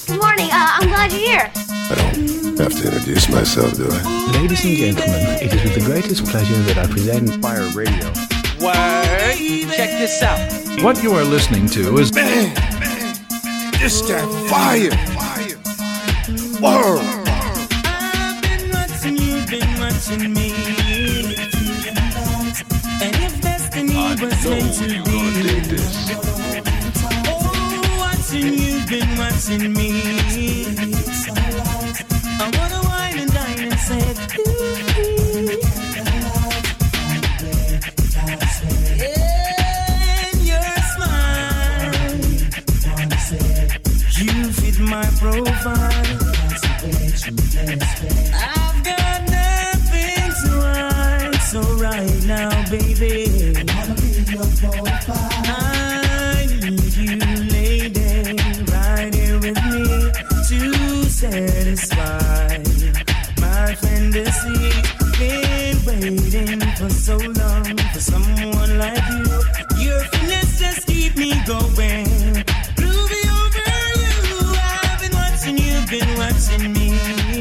Good morning. I'm glad you're here. I don't have to introduce myself, do I? Ladies and gentlemen, it is with the greatest pleasure that I present Fire Radio. Word! Check this out. What you are listening to is... Man, this that fire. Word. I've been watching you, been watching me. And if destiny was meant to be, oh, watching you, been watching me. I wanna wine and dine and say, and your smile, you fit my profile. I've got nothing to hide, so right now, baby, I need you, lady, right here with me to satisfy my fantasy. Been waiting for so long for someone like you. Your finesse just keep me going. Groovy over you. I've been watching you, been watching me.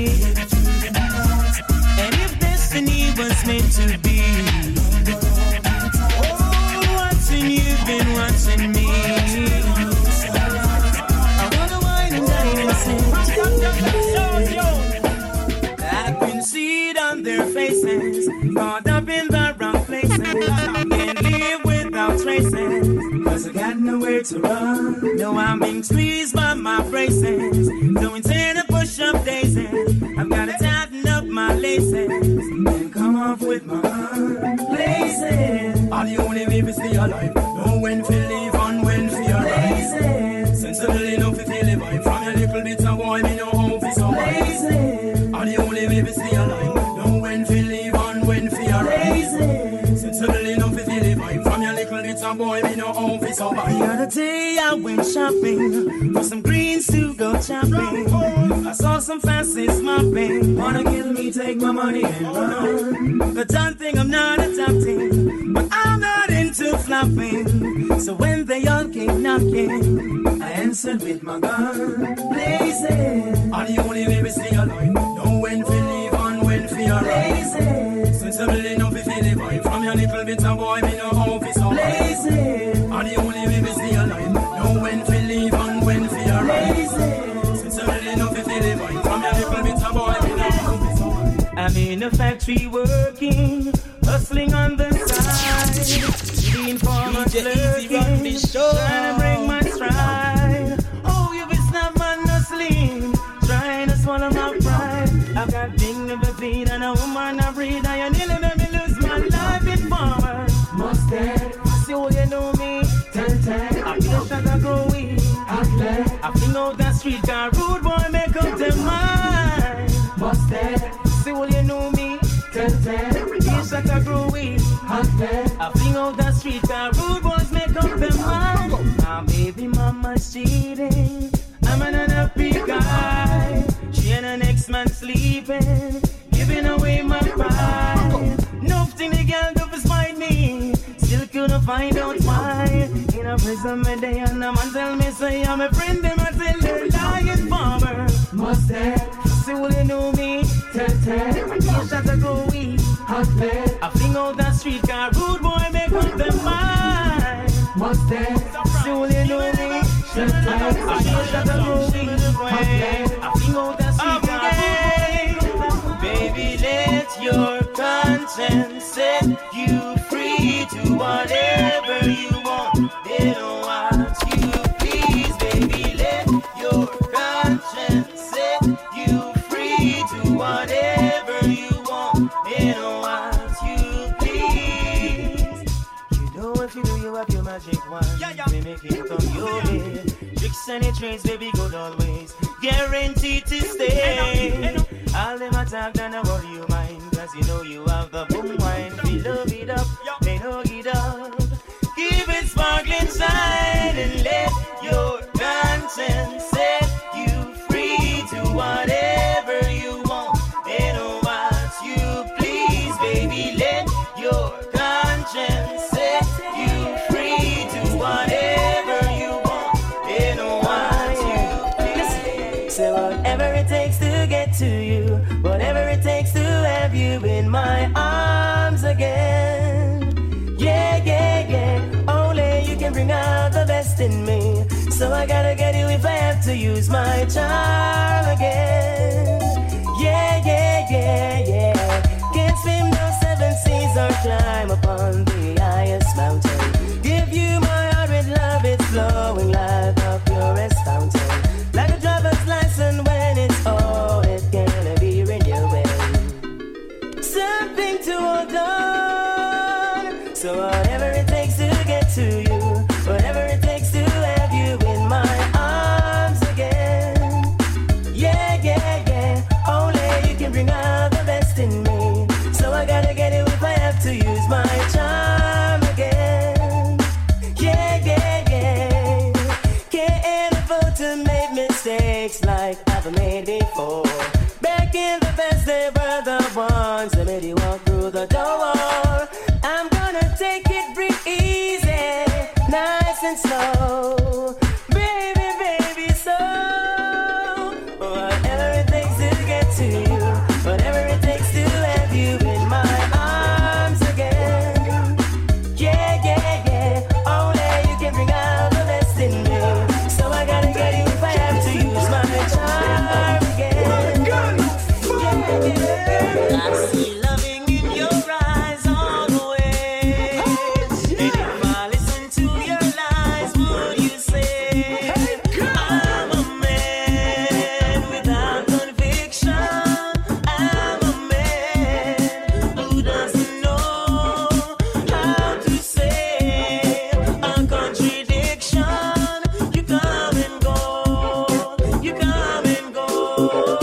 And if destiny was meant to be, oh, watching you, been watching me. I wanna wine and dine and sing. I can see it on their faces, caught up in the wrong places. Can't live without traces, cause I got nowhere to run. No, I'm being squeezed by my braces. Don't intend to push up daisies. I've gotta tighten up my laces and come off with my laces. Are the only way to stay alive? Know when to live and when to arrive. Sensible enough to feel the vibe. From a little bit of boy, me know how to survive. Are the only way to stay alive? Know when to live and when to arrive. Sensible enough to feel the vibe. From a little bit of boy, me know how to survive. The other day I went shopping for some greens to go chopping. I saw some fancy smopping. Wanna kill me, take my money and run. The done thing I'm not adopting, but I'm not into flopping. So when they all came knocking, I answered with my gun blazing. Are the only way we stay alive? Know when to leave and when to arrive. Sensible enough to feel the vibe. From your little bit of boy, me know how to survive. Are the only way we stay alive? Know when to leave and when to arrive. Sensible enough to feel the vibe. From your little bit of boy, me know how to survive. I'm in a factory working, hustling on the side. The informers lurking, trying to break my stride. Oh, you be snap man hustling, trying to swallow my pride. I've got dignity and a woman I breed. I nearly made me lose my life in farmer. Mustard, see what you know me. Ten. I feel that I grow weak. I fling out that street car, rude boy make up their mind. Mustard, see what you know me. Ten. Feel that I grow weak. I fling out that street car, rude boys make up their mind. My baby mama's cheating. I'm an unhappy guy. She and her next man sleeping, giving away my pride. Nothing the girl do is find me. Still couldn't find out why. In a prison my day and a man tell me say I'm a friend. Them I tell they're lying farmer. Mustard, see what you know me. Ten. Yes, that I go weak. I fling out that street car, rude boy make up their mind. Mustard, see what you know me. Ten. Yes, that I go weak. I fling out that street car, baby, let your conscience set you free to whatever you want. They don't want you, please, baby, let your conscience set you free to whatever you want. They don't want you, please. You know if you do, you have your magic wand. We make it come your way. Tricks and the trains, baby, good always. Guaranteed to stay. All them attack, then I worry you mind. Cause you know you have the boom wine. We love it up, they know it up. Keep it sparkling shine and let your conscience set you free to whatever you want. They don't want you, please, baby, let your conscience set you free to whatever you want. They don't want you, please. Say whatever it takes to get to you, whatever it takes to have you in my arms again. Yeah, yeah, yeah. Only you can bring out the best in me. So I gotta get you if I have to use my charm again. Yeah, yeah, yeah, yeah. Can't swim those 7 seas or climb upon the highest mountain. Give you my heart with love, it's flowing like a purest fountain. Like a driver's license when it's old, it can be renewed. Something to hold on. So whatever it takes to get to you, whatever it takes to have you in my arms again. Yeah, yeah, yeah. Only you can bring out the best in me. So I gotta get it if I have to use my charm again. Yeah, yeah, yeah. Can't afford to make mistakes like I've made before. Back in the past, they were the ones that made you walk through the door. I'm gonna take it real easy, nice and slow. Baby, baby, so whatever it takes to get to you, whatever it takes to have you in my arms again. Yeah, yeah, yeah. Only you can bring out the best in me. So I gotta get you if I have to use my charm again. Yeah, yeah. I see loving in your eyes all the way. And if I listen to your lies, would you say I'm a man without conviction? I'm a man who doesn't know how to say a contradiction. You come and go, you come and go.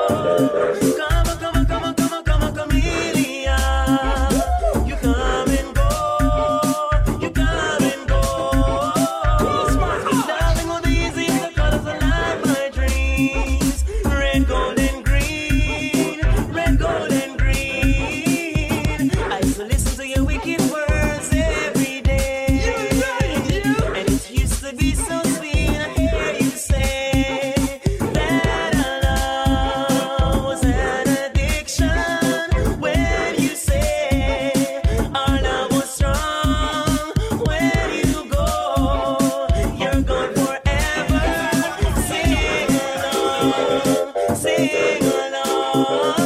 Come on, chameleon. You come and go, you come and go. Loving will be easy if the colors align my dreams. Red, gold, and green. Red, gold, and green. I used to listen to your wicked words every day. And it used to be so sweet. I hear you say that our love was an addiction. When you say our love was strong, when you go, you're gone forever. Sing along, sing along.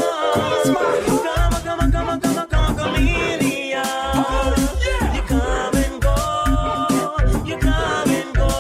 Come on, chameleon. You come and go, you come and go.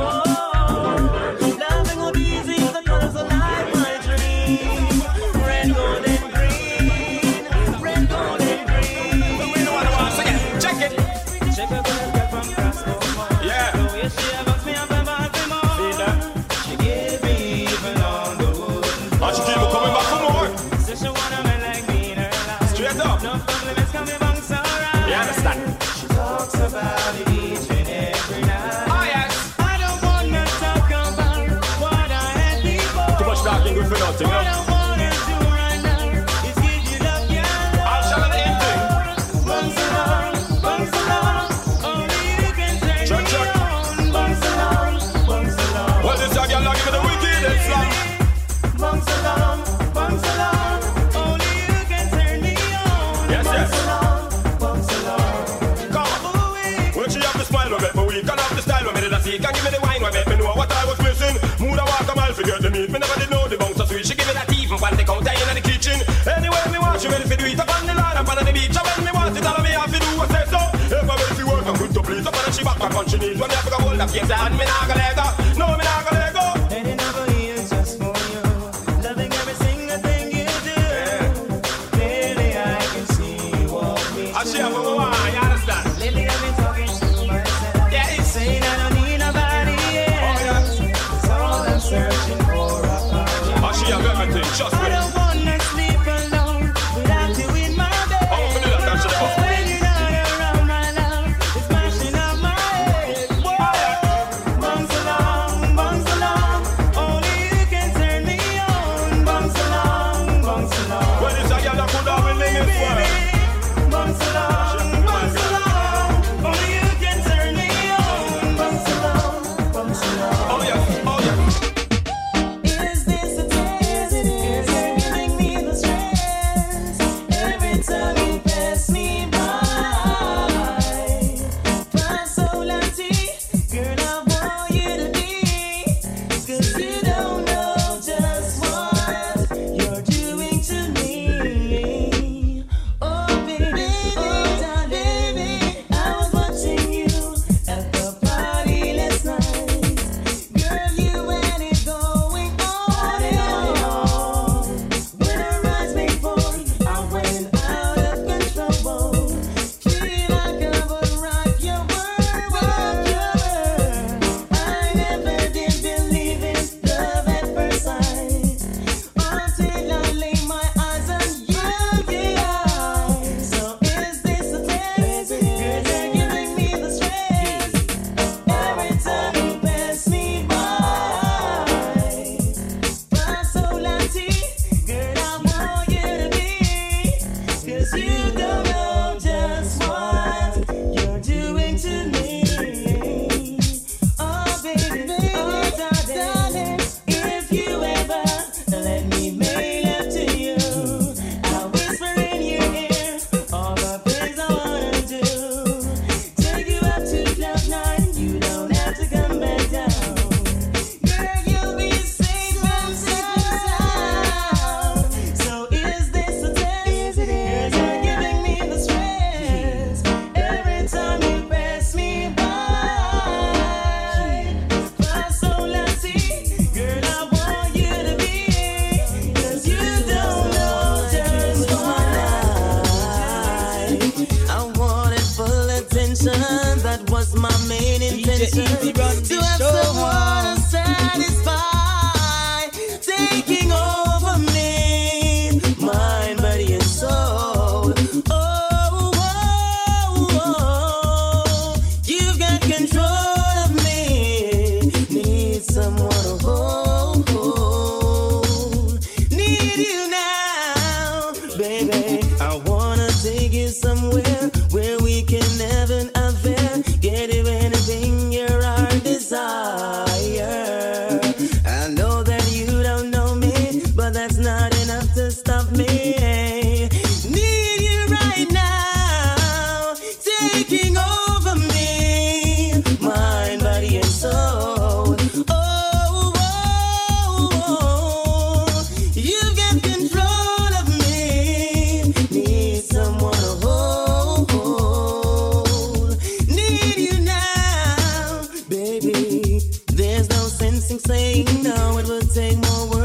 Loving will be easy if the colors align my dream. Red, gold, and green. Red, gold, and green. Check it. Check a girl from Costco. Yeah. The way she about me, I'm about me more. See that? She gave me even on the wood. And she keep coming back for more. So she wanna man like me in her life. Straight up. No compliments coming back so right. You understand? She talks about it each and every night. Oh, yes. I don't wanna talk about what I had before. Too much talking good for nothing, What no? I wanna do right now is give you love, yeah, love. I'll show you the end thing. Bounce along, bounce along. Only you can turn Check, me check. on. Bounce along, bounce along. Well, this girl give me the wickedest slam. Bounce along, bounce along. Only you can turn me on. Yes, yes. Bounce along, bounce along. Come on. Ooh, wee. When she have the smile, we make me weak. And have the style, we made it a seek. And give me the wine, we make me know what I was missing. Mood I walk a mile, forget the meat. Me never did know the bounce so sweet. She give me that even when they come down in the kitchen. Anyway, me want she ready for do it up on the line, up on the beach. And when me want it, all of me have to do was say so. If I ready to work, I'm good to please. Up on she back on she knees. When me have to go hold up, yes, and me not gonna let go. No, me not gonna let go. And it never is just for you. Loving every single thing you do. Clearly I can see you walk me And she through. have a wine, you understand? Lately I've been talking to myself. Yeah, it's Saying I don't need nobody else. It's all I'm searching for. and she have everything, just I me. don't wanna sleep alone without you in my bed. How can you do that? That's the fuck. When you're not around, my love, it's mashing up my head. Whoa. Bounce along,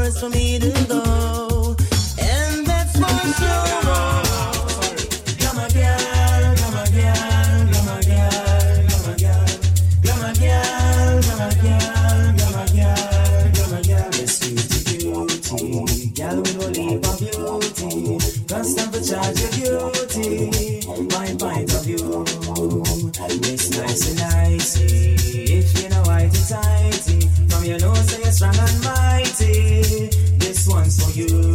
best for me to go, and that's for sure. Come a girl, come a girl, come a girl, come a girl, come a girl, come a girl, come a girl, come a girl. Yes, cutie, girl with all heap of beauty, custom for charge your beauty, my point of view. It's nice and nicey, if you know whitey tighty, from your nose say you're strong and mighty, this one's for you.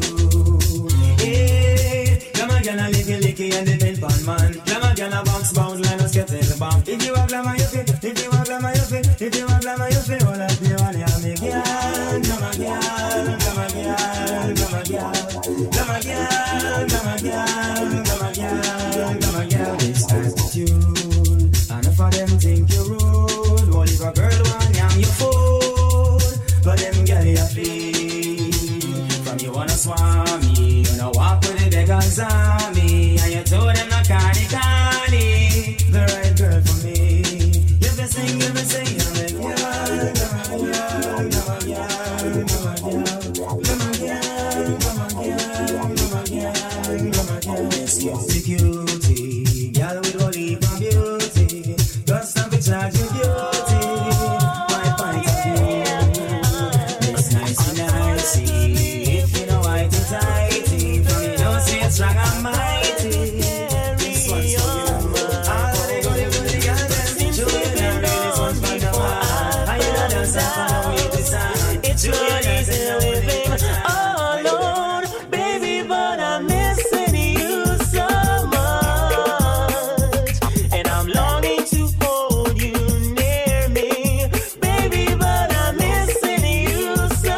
Hey, glamour girl a licky and depend on man. Glamour girl a bounce like a skate in the bomb. If you want glamour you fit, if you want glamour you fit, if you want glamour you fit, all of you want to make girl, glamour girl, glamour girl, glamour girl, glamour girl, glamour girl, glamour girl, glamour girl. This attitude, and if them think you rude, well if a girl want yam you fool, but them girl you flee. From you wanna swami, you know walk with the beggars army, and you told them not carny, the right girl for me. You be sing, I'm like girl, come on, girl, come on, girl, come on, girl, come on, girl, come on, girl, come on, girl, come on, girl. This cutie, girl with all heap of beauty, just time to charge your beauty, my point of view. It's nice and nicey, if you know whitey tighty, from you don't say it's strong and mighty, this one's for you. All of the goody girls them, show you them this one's for the one. How you know them say from the way to sound, it's really easy living alone, baby, but I'm missing you so much, and I'm longing to hold you near me, baby, but I'm missing you so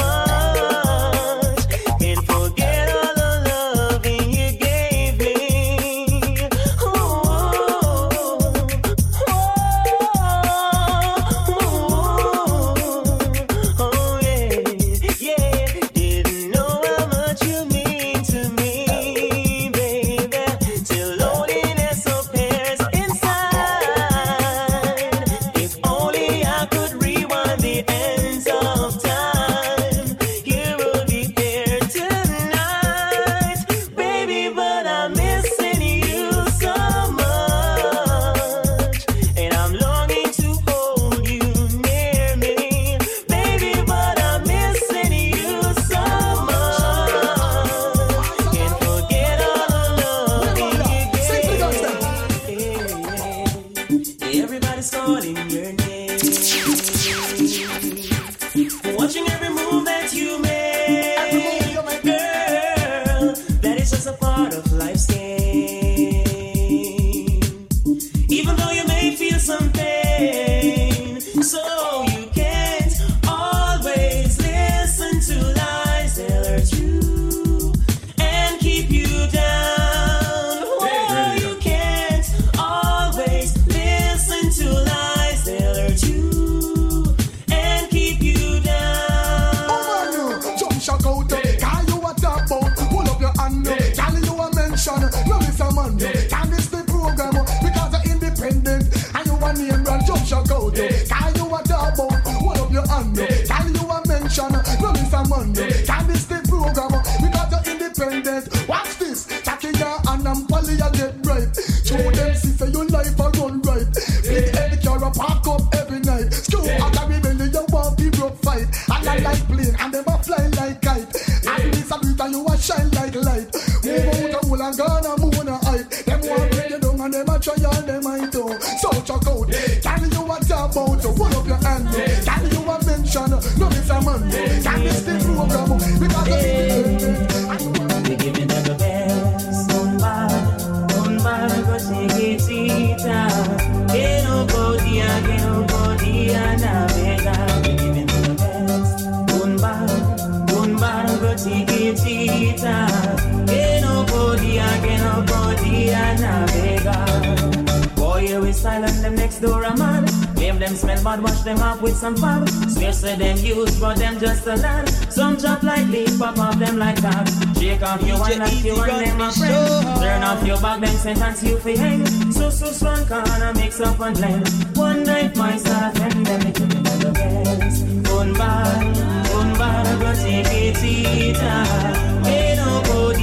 much, and forget all the loving you gave me. Oh yeah, didn't know how much you mean to me, baby, till loneliness appears inside. If only I could rewind the ends of time, you would be here tonight, baby, but I'm missing you so much, and I'm longing to hold you near me, baby, but I'm missing you so much, and forget all the love you gave. Everybody's calling your name, watching every move that you make, girl, that is just a part of life's game. Even though you may feel some pain, so you can't always listen to lies that hurt you and keep you down. Oh, you can't always listen to lies that hurt you and keep you down. Oh man, jump shock out, can you a talk about? Pull up your hand, can you a mention? No, it's a man, can this the program? Because you're independent and you a name brand. Jump shock out, can you a talk about? Pull up your hand, can you a mention? No, it's a man, can this the program? Because you're independent. Watch this, Jackie and I'm Polly, I get right. Show them see say your life a run right. Big head car park up every night. Screw out a rebellion, you want people fight. And I like plane and them a fly like kite. And this a beat and you a shine like light. Move out a hole and gonna move on a height. Them want bring you down and them a try and them I do. So check out, can you a talk about? Hold up your hand, can you a mention? No, it's a man, can this the program? Because of the We give it the best, un bar, cosita, que no podía navegar. We give it the best, un bar, cosita, que no podía navegar. Boy, you is silent, them next door a man. Blame them smell bad, wash them off with some fab. Swear say them use, but them just a land. Some drop like leaf, pop off them like that. Shake off your one like you and them a friend. Turn off your back, them sentence you for hang. So strong, corner mix up and blend. One night my start, and then they give me the best. Un bar, go take it. necesita. Que no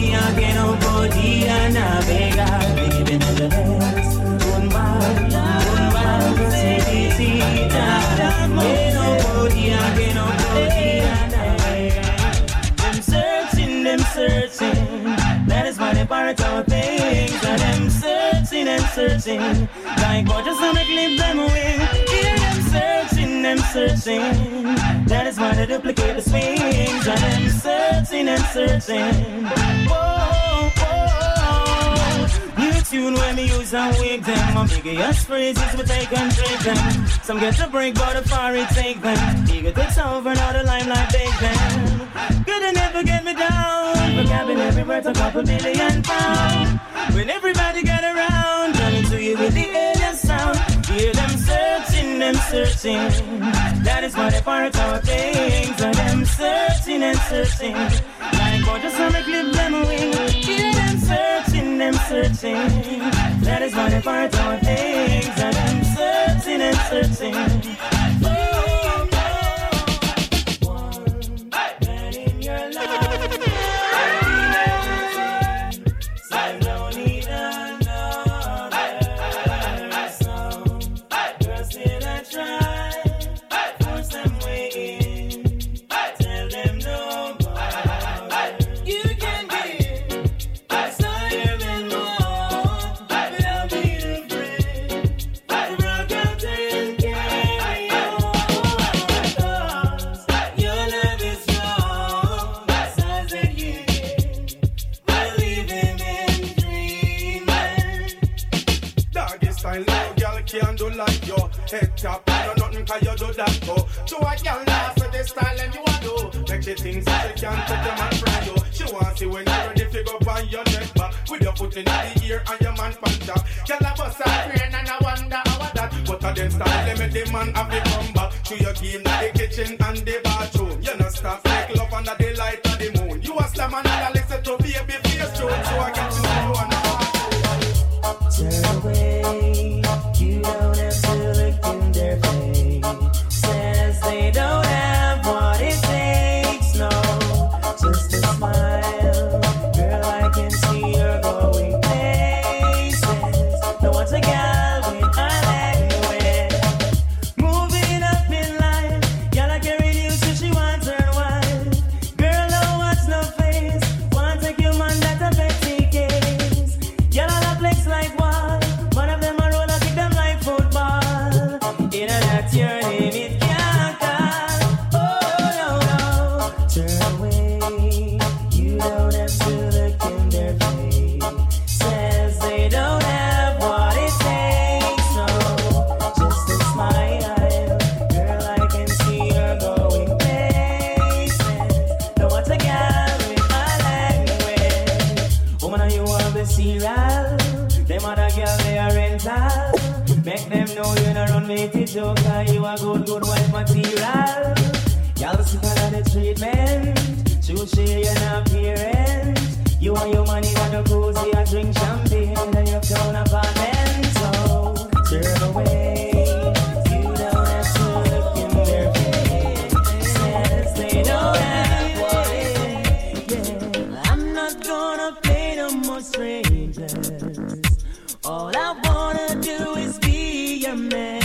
podía navegar. Baby, nevertheless, un mal necesita. Que no podía navegar. Them searching. That is why they part of things. And them searching. Like what just wanna clip them away. Hear them searching. That is why they duplicate the swings. And them searching. Whoa. New tune when me use and wake them. My biggest phrases we take and break them. Some get a break but a far it take them. Ego takes over now the limelight take them. Could never get me down. For grabbing every word a couple million pounds. When everybody get around, coming to you with the alien sound. Hear them searching. That is why they part our things. And them searching. Like what just wanna clip them away. Hear them searching. That is why they part our things. And them searching. Head top, no nothing can you do that go. To a girl now, so the style and you want to make the things that you can't take them and fry you. She wants you when you're ready to go on your neck back. With your foot in the ear and your man pants up. Girl a bust a brain and I wonder how that. But a them style, they make the man have to come back. To your game, the kitchen and the bathroom. You not stop, make love under the light of the moon. You a slam and I listen to baby face tune. So I get to know you and turn away, you don't have to look in their face. Says they don't have what it takes, no, just a smile. Girl, I can see you're going places. No one's a gal with a language. Moving up in line, gal I carry you so she wants her wife. Girl, no what's no face, want to kill man that a petty case. Gal I love flex like what? Your name it can't call. Oh no, turn away. You don't have to look in their face. Says they don't have what it takes. No, just a smile. Girl, I can see you're going places. No one's a gal with a language. Woman, are you on the serial? Them other girl they are rental. Make them know you not run me to joke. You a good wife material. Y'all see on the treatment. Should share your appearance. You and your money got the cozy. I drink champagne and your town apartment. So turn away. You don't have to look in their face. Says they don't have what it is. I'm not gonna play no more strangers. All I wanna do is be your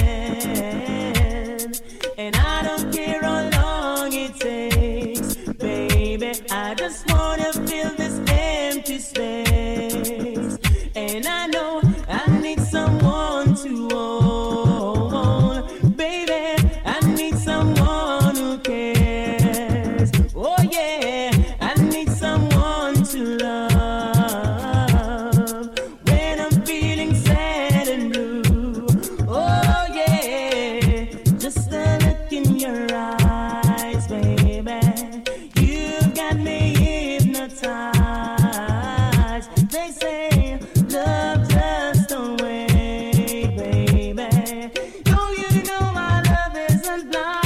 man, and I don't care how long it takes, baby. I just wanna fill this empty space, and I know I need someone to own, baby. I need someone who cares. Oh yeah, I need someone to love. They say love just don't wait, baby. Don't you know my love isn't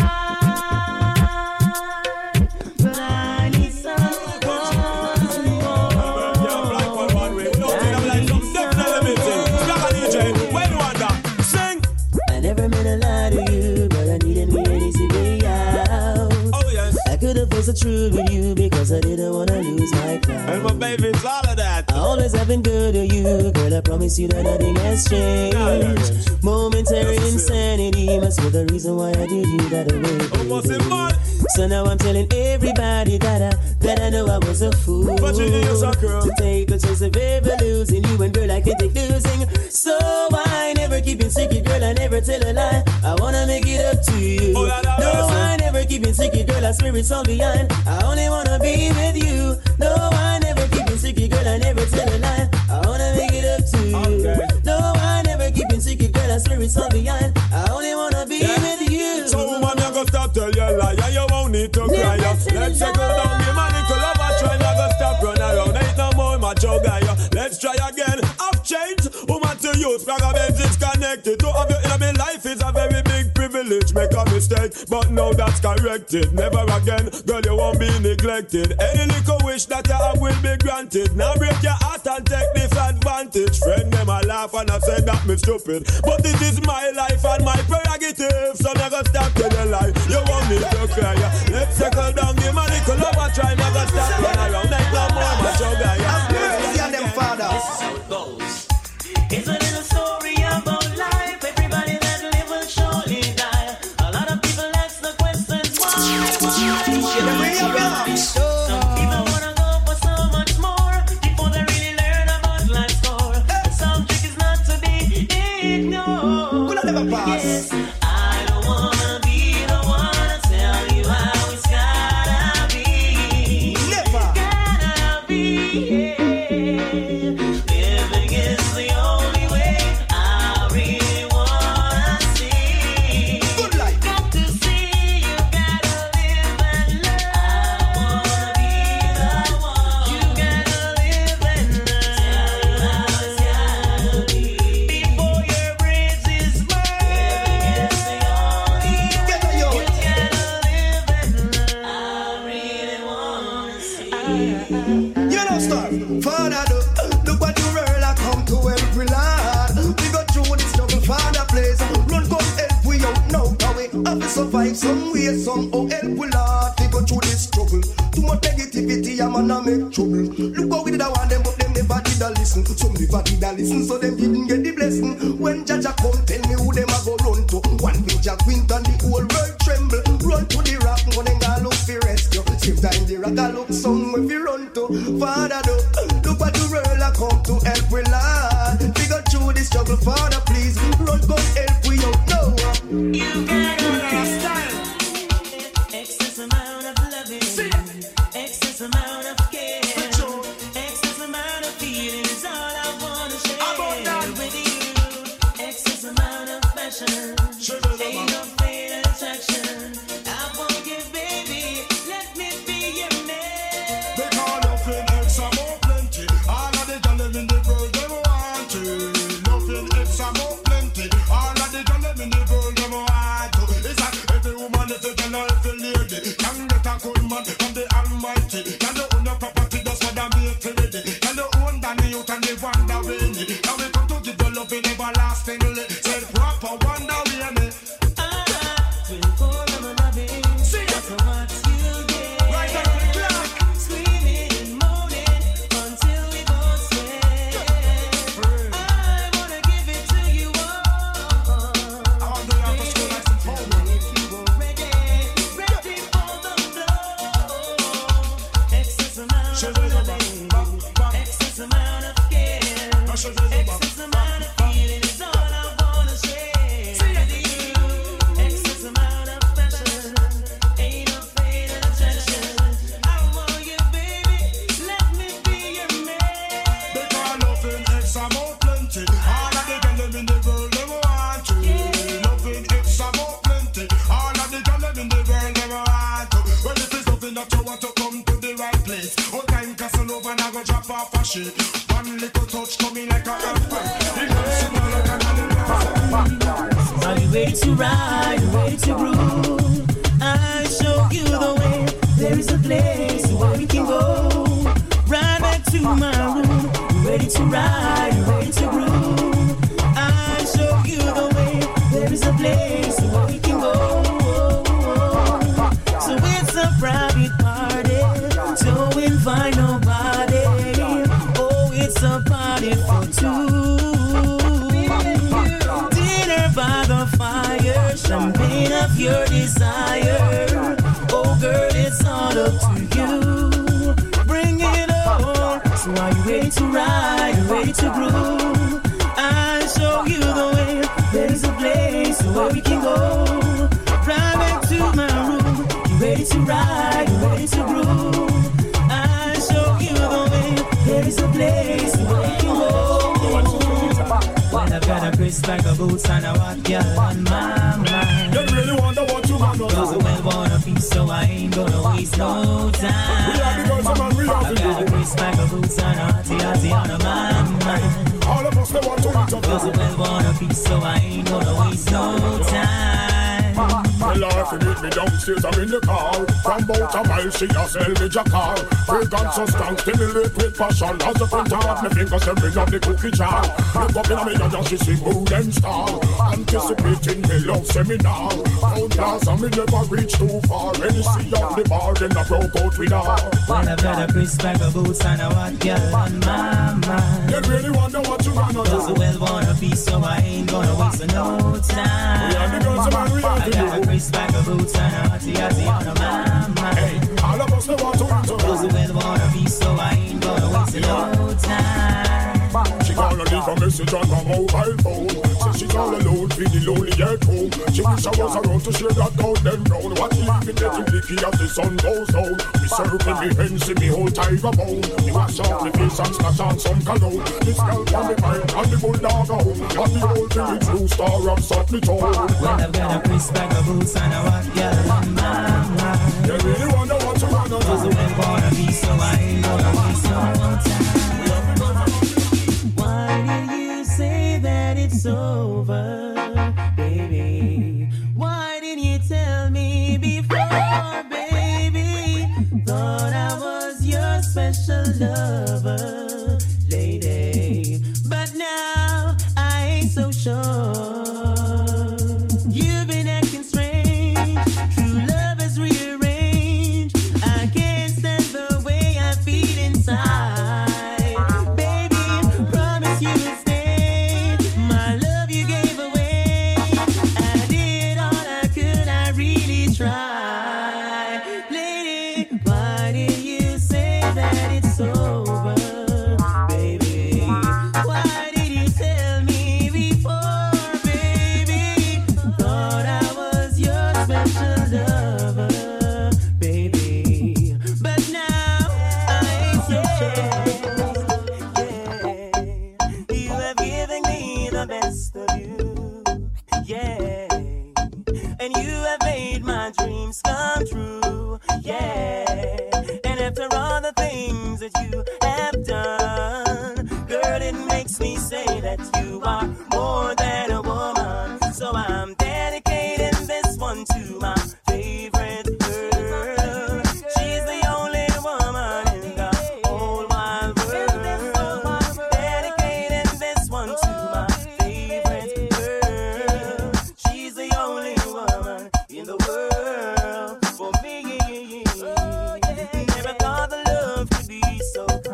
blind? But I need someone I never meant to lie to you, but I needed me an easy way out. Oh yes, I could have faced the truth with you, baby. because I didn't wanna lose my pride. And my baby, it's all of that. I always have been good to you, girl. I promise you that nothing has changed. Momentary insanity must be the reason why I did you that way. So now I'm telling everybody that I know I was a fool. But you is a girl. To take the chance of ever losing you, and girl, I can take losing. So I never keep it secret, girl. I never tell a lie. I wanna make it up to you. No, I never keep it secret, girl. I swear it's all behind. I only wanna be with you. No, I never keep it secret, girl. I never tell a lie. I wanna make it up to you. No, I never keep it secret, girl. I swear it's all behind. I only wanna be with you. So woman, you go stop tell your lie. You won't need to cry. Let's go down, give man little love a try. You go stop run around. Ain't no more macho guy. Let's try again. I've changed. Woman to you, Spragabens is connected. To have you in my life is a very big privilege. Make a mistake, but now that's corrected. Never again, girl, you won't be neglected. Any little wish that you have will be granted. Now break your heart and take this advantage. Friend, them a laugh and I said that me stupid. But this is my life and my prerogative. So never stop telling lie. You won't need to cry. Let's settle down, give a little love a try. Never stop run around. Ain't no more macho guy. Yeah, them father. This is how it goes. It's a little story about life. Everybody that live will surely die. A lot of people ask the questions why. Some people wanna go for so much more before they really learn about life's core. The subject is not to be ignored. Could I never pass? Yes, I don't wanna be the one to tell you how it's gotta be. Never. Gotta be. Yeah. Living is the only way I really wanna see. Good life. Got to see you gotta live and learn. I wanna be the one. You gotta live and learn. Before your bridge is burned. Living is the only way. Get a yo. You gotta live and learn. I really wanna see. You know, start. Father, look what you roll. I come to help we lad. We go through this struggle, Father, place. Run, come help we out now. How we have to survive some way, somehow help we lad. We go through this struggle. Too much negativity, I'm gonna make trouble. Look how we did I want them, but them never did a listen. Some never did a listen, so them didn't get the blessing. When Jaja come, tell me who them a go run to. One thing Jack Quinton, the whole world tremble. Run to the rock, when them go look for rescue. Same time the rock a look somewhere we run to. Father, look what you roll, I come to help we lad. We go through this struggle, Father, please. Run, come help we out now. You gotta understand. Excess amount of loving, excess amount of care, excess amount of feeling is all I wanna share with you. Excess amount of passion, ain't no fatal attraction. I want you, baby, let me be your man. They call nothing extra more plenty. All of the girls in the world them want to. Nothing extra more plenty. All of the girls in the world them want to. It's like every woman, every girl, every lady can get a good man from the Almighty. Can you own your property just for the make lady? Can you own the youth and the wonder winnie? Now we come to give the love in everlastingly. Say proper wonder winnie. Excess amount of care, excess amount of feeling is all I wanna share with you. Excess amount of passion, ain't no fatal attraction. I want you, baby, let me be your man. They call nothing extra more plenty. All of the girls in the world them want to. Nothing extra more plenty. All of the girls in the world them want to. Well, if it's nothing that you want to come to the right place. All time castle over and I go drop off a shit. One little touch coming like a earthquake. Are you ready to ride? Ready to groove? I show you the way. There is a place where we can go. Ride back to my room. Ready to ride? Ready to groove? I show you the way. There is a place where we can go. So it's a private party. ready to ride, you ready to groove. I'll show you the way. There is a place where we can go. Drive back to my room. You ready to ride, you ready to groove. I'll show you the way. There is a place where we can go. Well, I've got a crisp bag of boots and a hot girl on my mind. You really wonder what you want to do. Cause I well wanna be, so I ain't gonna waste no time. We are the girls of man, we are the I've got a crisp bag of boots and a hottie on my mind. All of us, they want to eat up. Cause I well wanna be, so I ain't gonna waste no time. Well, if you meet me downstairs, I'm in the car. From about a mile, she a sell me a car. Fragrance so strong, stimulate with passion. As the front of my fingers, she bring up the cookie jar. Look up in a million, and she sing mood and star. Anticipating me love seminar. Found class, and me never reach too far. When you see on the bar, then I broke out with her. Well, I've got a crisp bag of boots and a hot girl on my mind. You really wonder what you wanna do. Cause I well wanna be, so I ain't gonna waste no time. We are the girls of man, we are the I got a crisp bag of boots and a hottie on my mind. Hey, all of us, they want to eat up. Cause I well wanna be, so I ain't gonna waste no time. She gonna leave a message on her mobile phone. Says she's all alone, feeling lonely at home. She wish I was around to share that golden brown. What leave me getting blicky as the sun goes down. Me circle me hands in me whole tiger bone. Me wash off me face and splash on some cologne. This girl on the mind and the bulldog home. And the whole village blue star of Sutton Town. Well, I've got a crisp bag of boots and a hot girl on my mind. You really wonder what you wanna do. Cause I well wanna be, so I ain't gonna waste no time. Why did you say that it's over, baby? Why didn't you tell me before, baby? Thought I was your special lover, lady. But now I ain't so sure. You've been acting strange. True love is rearranged. I can't stand the way I feel inside. Come true, yeah. And after all the things that you have done, girl, it makes me say that you are more than a woman. So I'm dedicating this one to my favorite girl. She's the only woman in the whole wide world. Dedicating this one to my favorite girl. She's the only woman in the world. For me, never thought the love could be so kind.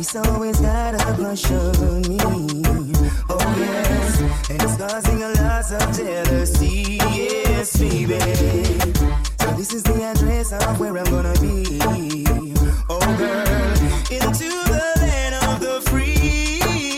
It's always got a crush on me. Oh yes, and it's causing a lot of jealousy. Yes, baby. So this is the address of where I'm gonna be. Oh girl, into the land of the free.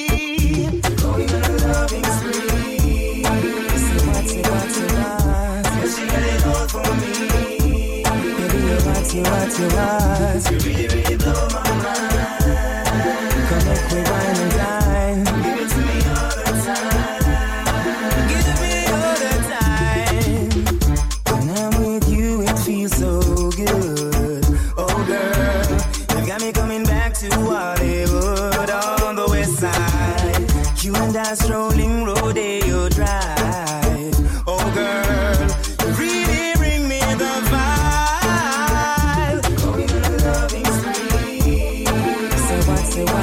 Going on a loving spree. So what's it? Cause she got it all for me. Baby, what you really, really blow my mind. Come make me wine and dine. Give it to me all the time. Give me all the time. When I'm with you, it feels so good. Oh girl, you got me coming back to Hollywood on the west side. You and I strolling Rodeo Drive. Oh girl, you really bring me the vibe. Going on a loving spree. So what?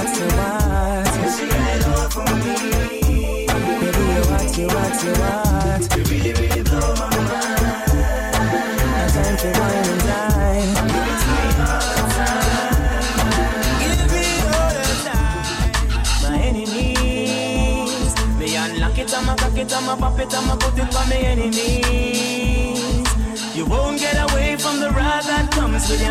Cause she got it all for me. Baby, what? You really, really blow my mind. No time to wine and dine. Give it to me all the time. Give me all the time. My enemies, me unlock it, I'ma cock it, I'ma pop it, I'ma put it for my enemies. You won't get away from the wrath that comes with the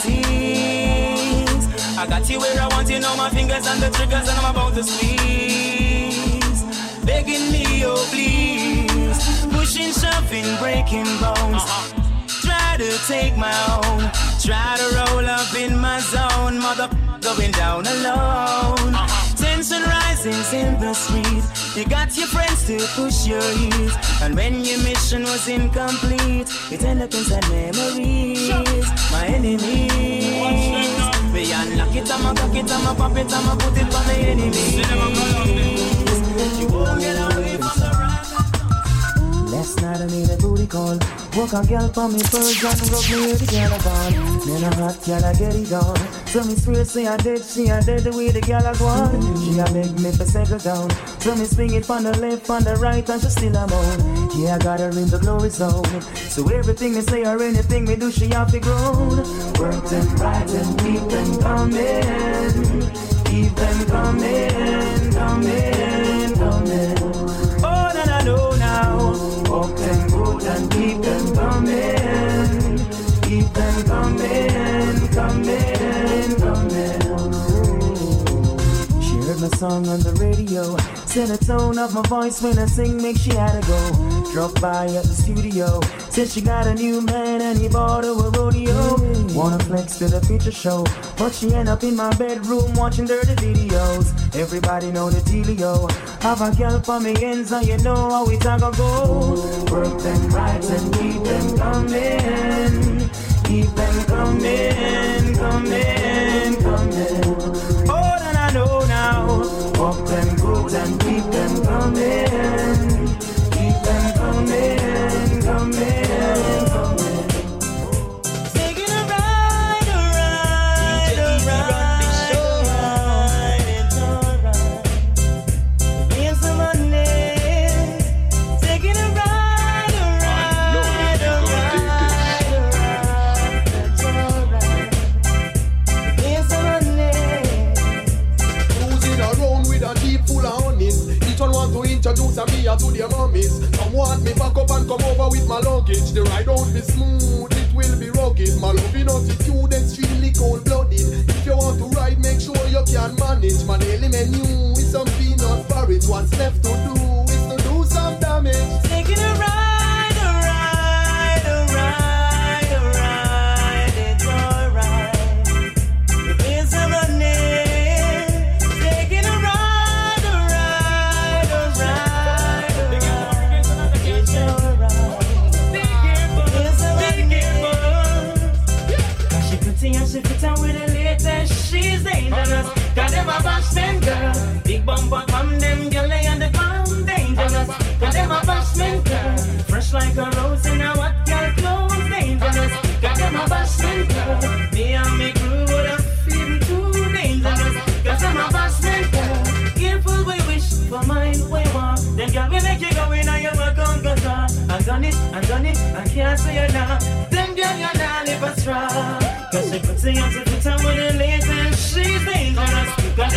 atrocities. I got you where I want you, know my fingers and the triggers, and I'm about to squeeze. Begging me, oh please. Pushing, shoving, breaking bones. Try to take my own. Try to roll up in my zone. Mother going down alone. Tension rising in the street. You got your friends to push your heat. And when your mission was incomplete, it ended up in sad memories. My enemies. Me unlock it, I'ma cock it, I'ma pop it, I'ma put it for my enemies. You won't get away from the right. Last night I made a booty call. Walk a girl for me first and rub me with the girl upon. Then a hot girl I get it on. So me swear say I dead, she I dead the way the girl I go on. She a beg me for settle down. So me swing it from the left, from the right, and she still a moan. Yeah, I got her in the glory zone. So everything me say or anything me do, she have to grown. Work them right and keep them coming. Keep them coming, coming, coming. Oh, that I know now. Walk them good and keep them coming. Keep them coming, coming, coming. She heard my song on the radio. Said the tone of my voice when I sing make she had to go. Drop by at the studio. Said she got a new man and he bought her a rodeo. Wanna flex to the feature show, but she end up in my bedroom watching dirty videos. Everybody know the dealio. Have a girl for me ends and you know how we talk go. Work them right and keep them coming. Keep them coming, coming, coming. Oh, then I know now. Walk them good and keep them coming. Keep them coming, coming, coming. Taking a ride, a ride, a ride, it's alright. Making some money. Taking a ride, a ride, a ride, it's alright. Making some money. Cruising around with a jeep full of honeys. Each one want to introduce me to their mummies. Some want me back up and come over with my luggage. The ride won't be smooth, it will be rugged. My loving attitude extremely cold-blooded. If you want to ride, make sure you can manage. My daily menu is some peanut porridge. What's left to do is to do some damage. Taking a ride, a ride, a ride, a ride, it's alright. The bills are running. Taking a ride, a ride, a ride, a ride, it's alright. The bills are running. She pretty and she fit on with the latest. She's dangerous. Got them a bash them girl. Big bumper from them girl and the palm dangerous. Got them a bashment girl. Fresh like a rose in a what girl clothes dangerous. Got them a bashment girl. Me and me crew would have feel too dangerous. Got them a bashment girl. Careful we wish for mine we want. Them girl we make you go in and you work on good car. I done it, I can't say it now. Them girl you not live a straw. Cause she puts the answer to time with the latest. She's dangerous. Got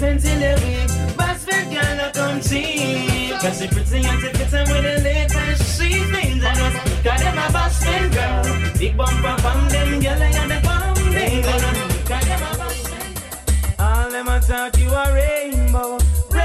spend till a week. Best friend cannot come cheap. Cause she pretty and she fits with the latest. She's dangerous. Cause them a best friend girl. Big bumper from them girl and the bomb dangerous. Cause them a best friend. All them a talk you a rainbow.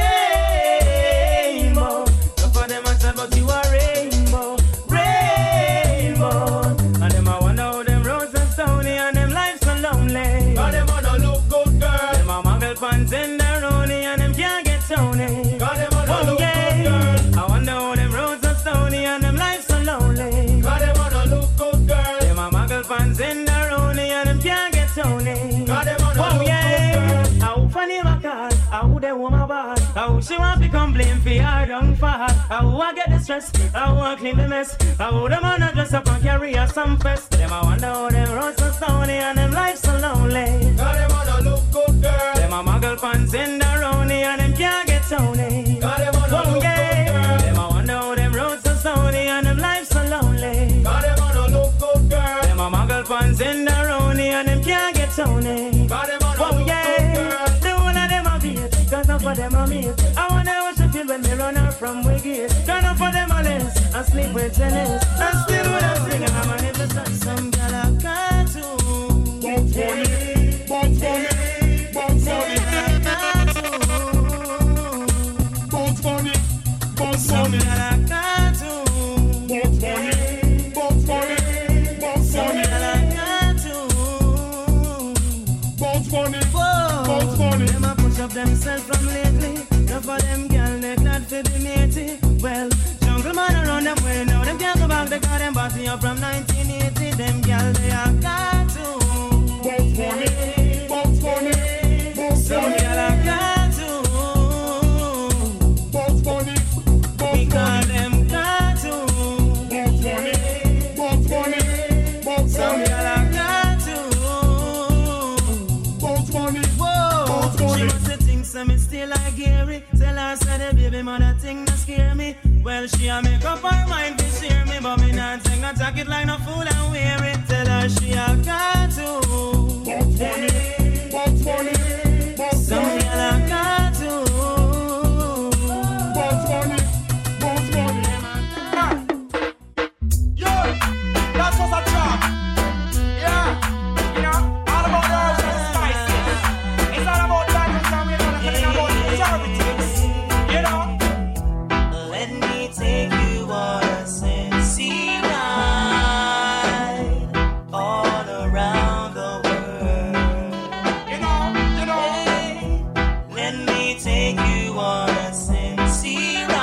Rainbow. Some of them a talk about you a rainbow. Rainbow. And them a wonder how them roads are stony and them lives so lonely. Cause them a don't look good girl. Them a muggle pants in their only and them can't get Tony. Cause them a don't look good girl. I wonder how them roads are stony and them lives so lonely. Cause them a don't look good girl. Them a muggle pants in their only and them can't get Tony. Cause them a don't look good girl. How funny my car, how they want my bar. How she want to complain for her down far. How I get the stress, how I clean the mess. How them on a dress up and carry her some fest. Them I wonder how them roads so stony and them lives so lonely. Cause them a don't look good girl. Them a muggle pants in the rony and them can't get Tony. Cause them a don't look good girl. Them I wonder how them roads so stony and them lives so lonely. Cause them a don't look good girl. Them a muggle pants in the rony and them can't get Tony. Cause them a don't look good girl. The one of them a beat, cause none for them a meet. I wonder how she feel when they run her from Wiggins. Cause none for them a less, I sleep with tennis. I still when I sing and I'm if it's not some girl I can't do. Bugs Bunny, Bugs Bunny, Bugs Bunny, Bugs Bunny, Bugs some Bunny, girl I can't do. Bugs Bunny, Bugs Bunny, Bugs Some Bunny, girl I can't do. Bugs Bunny, Whoa. Bugs Bunny. Them a push up themselves from lately. Enough of them girl they glad for the matey. Well, jungle man around them way now. Them can't go back, they got them body up from 1980. Them girl they are got to. Bugs Bunny, Bugs Bunny, Bugs Some Bunny, girl I got to. Bugs Bunny, Bugs We call Bunny, them got to. Bugs Bunny, Bugs Bunny, Bugs Some Bunny, girl I got to. Bugs Bunny, Whoa, Bugs she Bunny. must have think so me still like Gary. Tell her say the baby mother thing that scare me. Well, she a make up her mind to share me, but me not take no take it like no fool and wear it. Tell her she a got to. Bugs Bunny, Bugs Bunny, Bugs Some Bunny, girl a got to. Bugs Bunny, Bugs Bunny. Yo, that was a trap. Yeah, you know, all about herbs and spices. It's all about diamonds and we're gonna talk about charities. You know, Let me take you on a sexy ride all around the world. you know. Let me take you on a sexy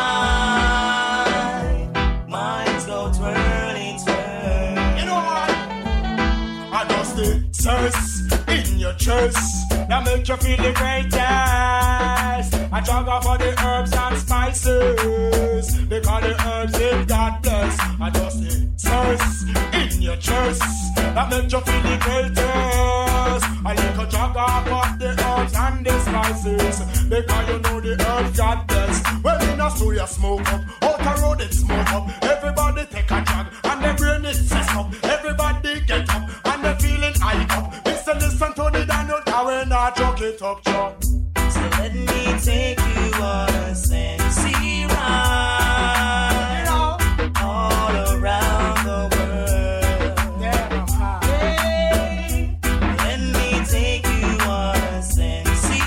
ride. Minds go twirly twirl. You know what? I just the thirst in your chest that make you feel the greatest. I jog off for the herbs and spices because the herbs in God bless. I just the thirst in your chest that make you feel the greatest. I like a jog off of the herbs and the spices because you know the herbs God bless. Well, in a studio smoke up, out the road it smoke up. Everybody take a jog and the brain is set up. Everybody get up and the feeling high up. Listen to the Daniel Tower and I chuck it up, chuck. So let me take you on a sexy ride all around the world. Let me take you on a sexy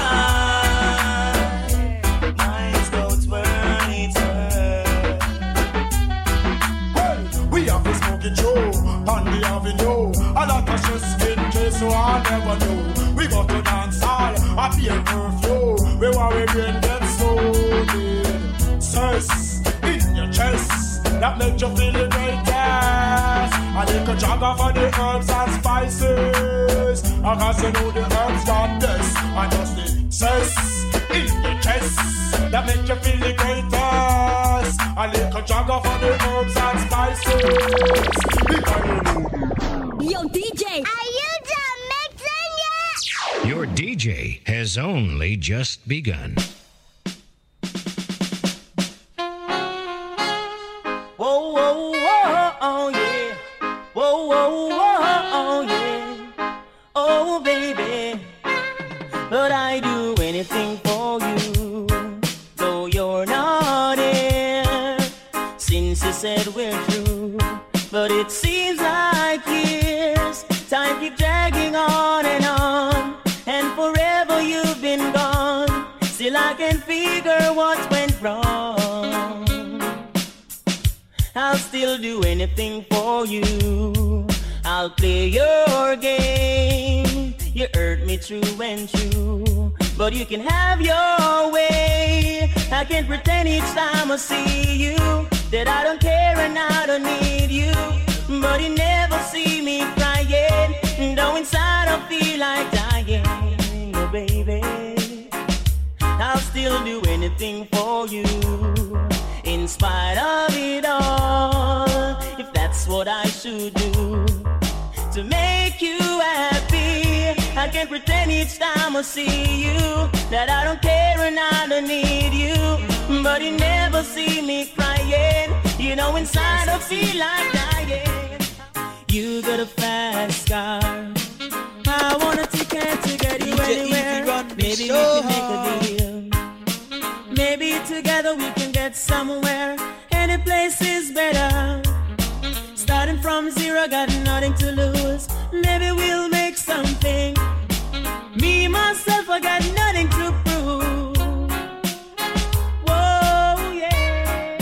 ride. Minds go twirly twirl. Well, we have the smoking show on the avenue. A lot of stress in case so I never know. We go to dance hall, a beer curfew. We want we brain get stolen. Thirst in your chest that make you feel the greatest. I take a jog off of the herbs and spices. Cause you know the herbs got this. I just the thirst in your chest that make you feel the greatest. I take a jog off of the herbs and spices. Because you know Yo, DJ, are you done mixing yet? Your DJ has only just begun. Whoa, whoa, whoa, oh yeah. Whoa, whoa, whoa, oh yeah. Oh baby, but I do anything But it seems like years, time keep dragging on, and forever you've been gone. Still I can figure what went wrong. I'll still do anything for you. I'll play your game. You hurt me true and true, but you can have your way. I can't pretend each time I see you that I don't care and I don't need you. But you never see me crying, though inside I feel like dying. Oh baby, I'll still do anything for you, in spite of it all. If that's what I should do to make you happy, I can't pretend each time I see you that I don't care and I don't need you. But you never see me crying, you know inside I feel like dying. You got a fast car, I want a ticket to get you anywhere. Maybe we can make a deal. Maybe together we can get somewhere. Any place is better. Starting from zero, got nothing to lose. Maybe we'll make something. Me, myself, I got nothing to prove. Whoa, yeah.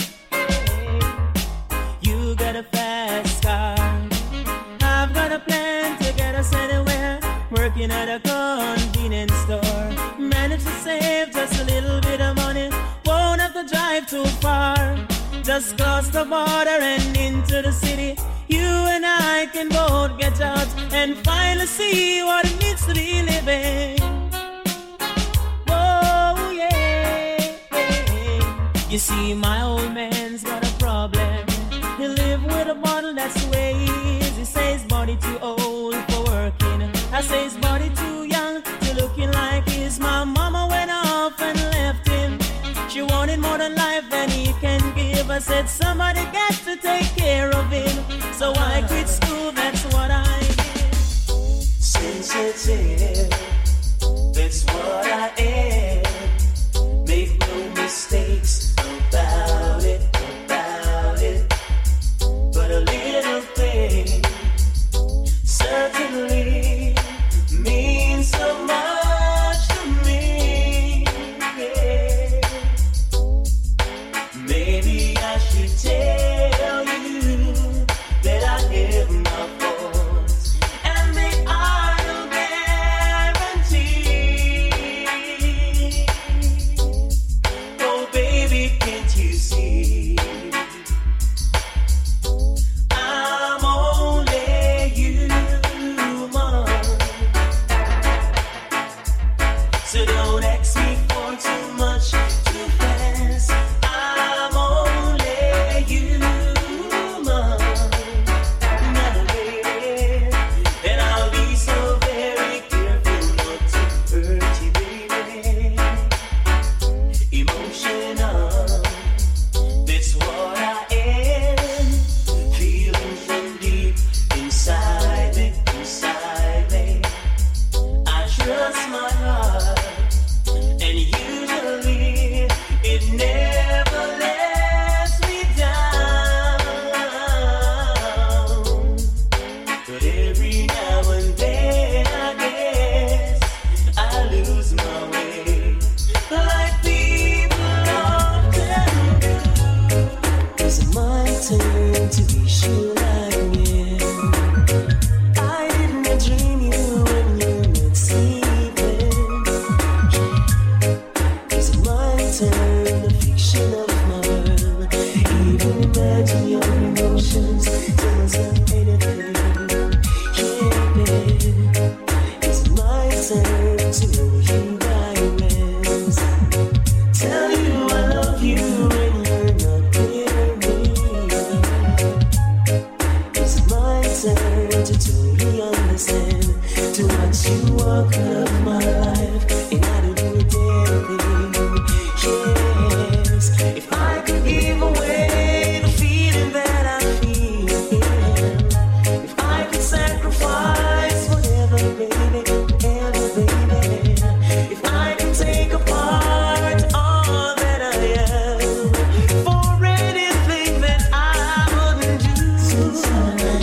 You got a fast car, I've got a plan to get us anywhere. Working at a convenience store, managed to save just a little bit of money. Won't have to drive too far. Just cross the border and into the city. You and I can both get out and finally see what it means to be living. Oh yeah, yeah. You see, my old man's got a problem. He live with a bottle, that's the way he is. He says body too old for working. I say his body too young to looking like his. My mama went off and left him. She wanted more than life than he can give. I said somebody got to take care of him. So I quit school, that's what I did. Sensitive, that's what I am. Make no mistakes about it, But a little thing certainly means so much to me. Yeah. Maybe I should tell you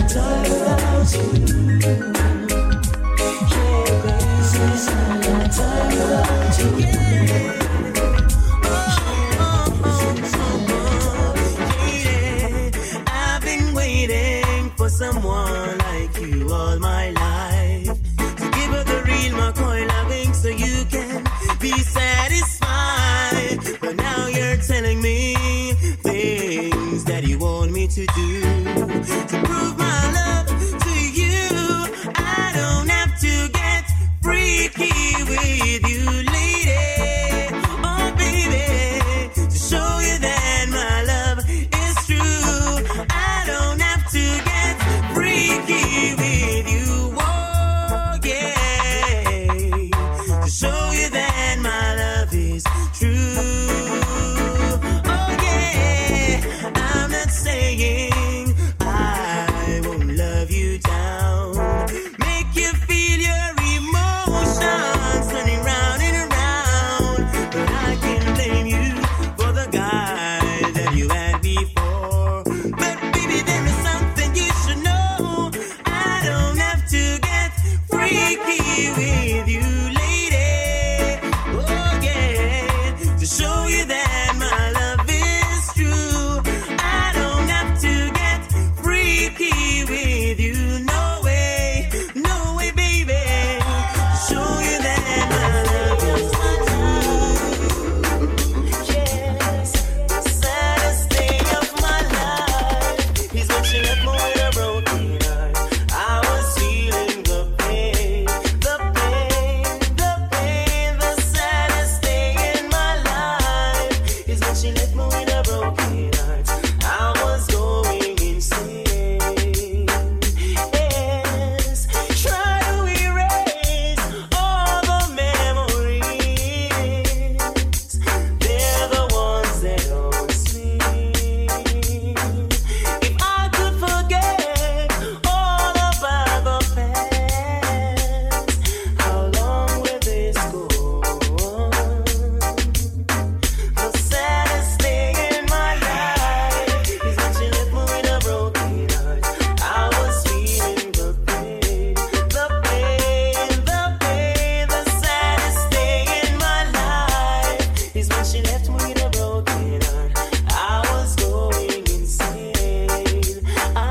talk about you. Yeah, baby, I talk about you. Yeah. I've been waiting for someone like you all my life, to give her the real McCoy loving so you can be satisfied. But now you're telling me things that you want me to do to prove my love to you. I don't have to get freaky with you, lady. Oh, baby, to show you that my love is true. I don't have to get freaky with you. Oh, yeah, to show you that my love is true. Oh, yeah, I'm not saying I won't love you down, make you feel your emotions turning round and around, but I can't blame you for the guy that you had before. But baby, there is something you should know. I don't have to get freaky with you, lady. Oh yeah, to show you that my love is true. I don't have to get freaky with you. No way, baby. To show you that my love is true. Yes, the saddest day of my life is when she left me with a broken heart. I was feeling the pain, the pain, the pain. The saddest day in my life is when she left me with a broken heart. I was going insane. Yes, try to erase all the memories. They're the ones that don't sleep. If I could forget all about the past, how long will this go on? The saddest day in my life is when she left me with a broken heart. I was feeling the pain, the pain, the pain. The saddest day in my life is when she left me with a broken heart. I was going insane.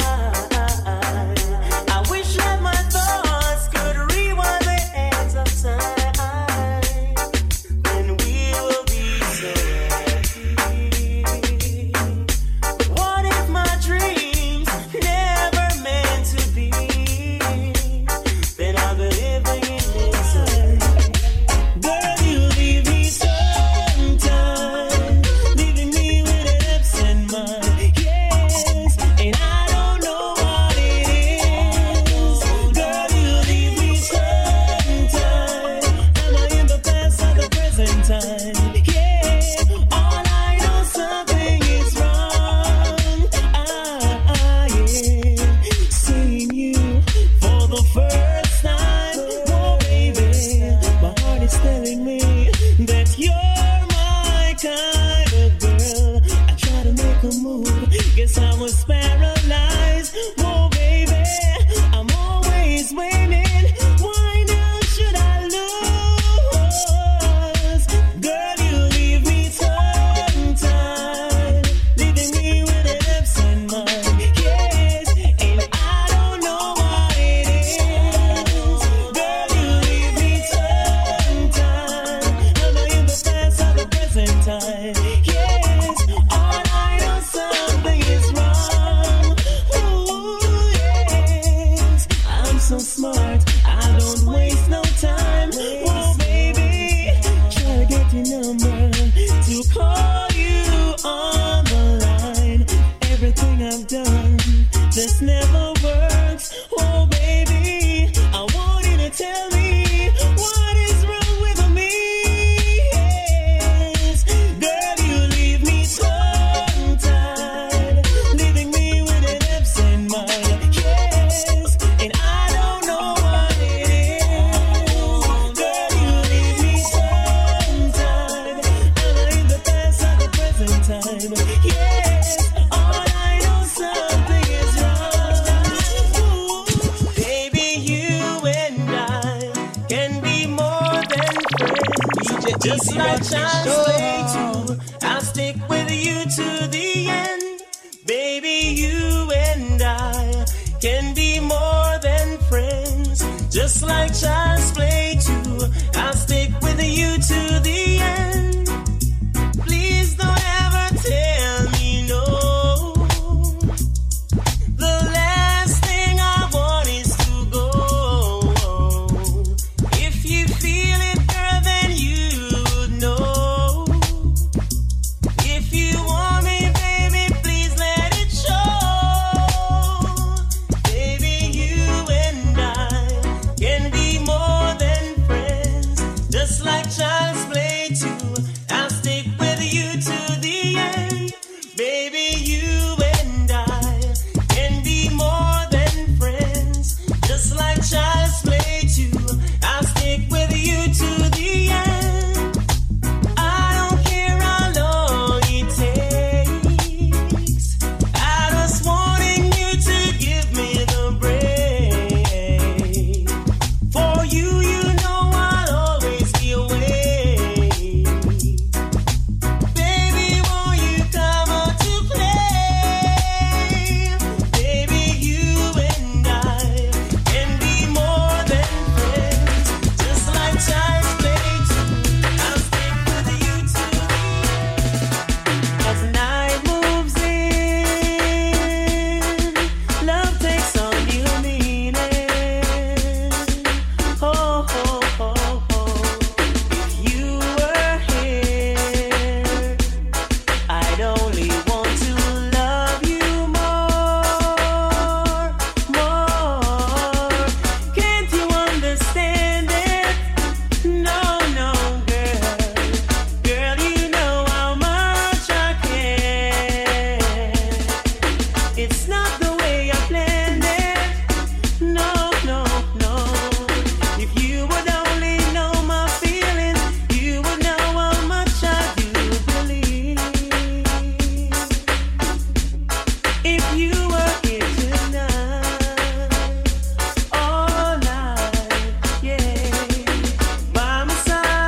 I wish that my thoughts could rewind the hands of time. Then we will be so happy. But what if my dreams never meant to be? Then I'll be living in inside. Girl, you leave me sometime, leaving me with an absent mind. Yes, and I don't know what it is. Girl, you leave me sometime. Am I in the past or the present time? Yeah, all I know, something is wrong. Yeah, seeing you for the first time. Oh, baby, my heart is telling me that you're my kind of girl. I try to make a move, guess I was paralyzed. Oh, baby, I'm always waiting. Why now should I lose? Girl, you leave me sometime, leaving me with an absent mind. Yes, and I don't know what it is. Girl, you leave me sometime. Am I in the past or the present time? Yes, all I know, something is wrong. Ooh, yes, I'm so smart, I don't waste no time. Oh, baby, try to get your number to call you on the line. Everything I've done just never works. Oh, baby, I want you to tell me what is wrong with me. Yes, girl, you leave me sometime, leaving me with an absent mind. Yes, and I don't know what it is. Girl, you leave me sometime. Am I in the past or the present time? Yes, all I know, something is wrong. Just like Child's Play too, I'll stick with you to the end. Baby, you and I can be more than friends. Just like Child's Play too, I'll stick with you to the end. Please don't ever tell me no. The last thing I want is to go. If you feel it, girl, then you would know. If you want me, baby, please let it show. Baby, you and I can be more than friends. Just like Child's Play too, I'll stick with you to the end. Baby, you and I can be more than friends. Just like Child's Play too, I'll stick with you to the end. I don't care how long it takes. I just wanting you to give me the break. For you, you know I'll always be away. Baby, won't you come out to play? Baby, you and I can be more than friends. Just like Child's Play too, I'll stick with you to the end. As night moves in, love takes on new meaning. Oh, oh, oh, oh. If you were here, I'd only want to love you more, more. Can't you understand it? No, no, girl. Girl, you know how much I care. It's not the way I planned it. No, no, no. If you would only know my feelings, you would know how much I do believe. If you were here tonight, all night, yeah, by my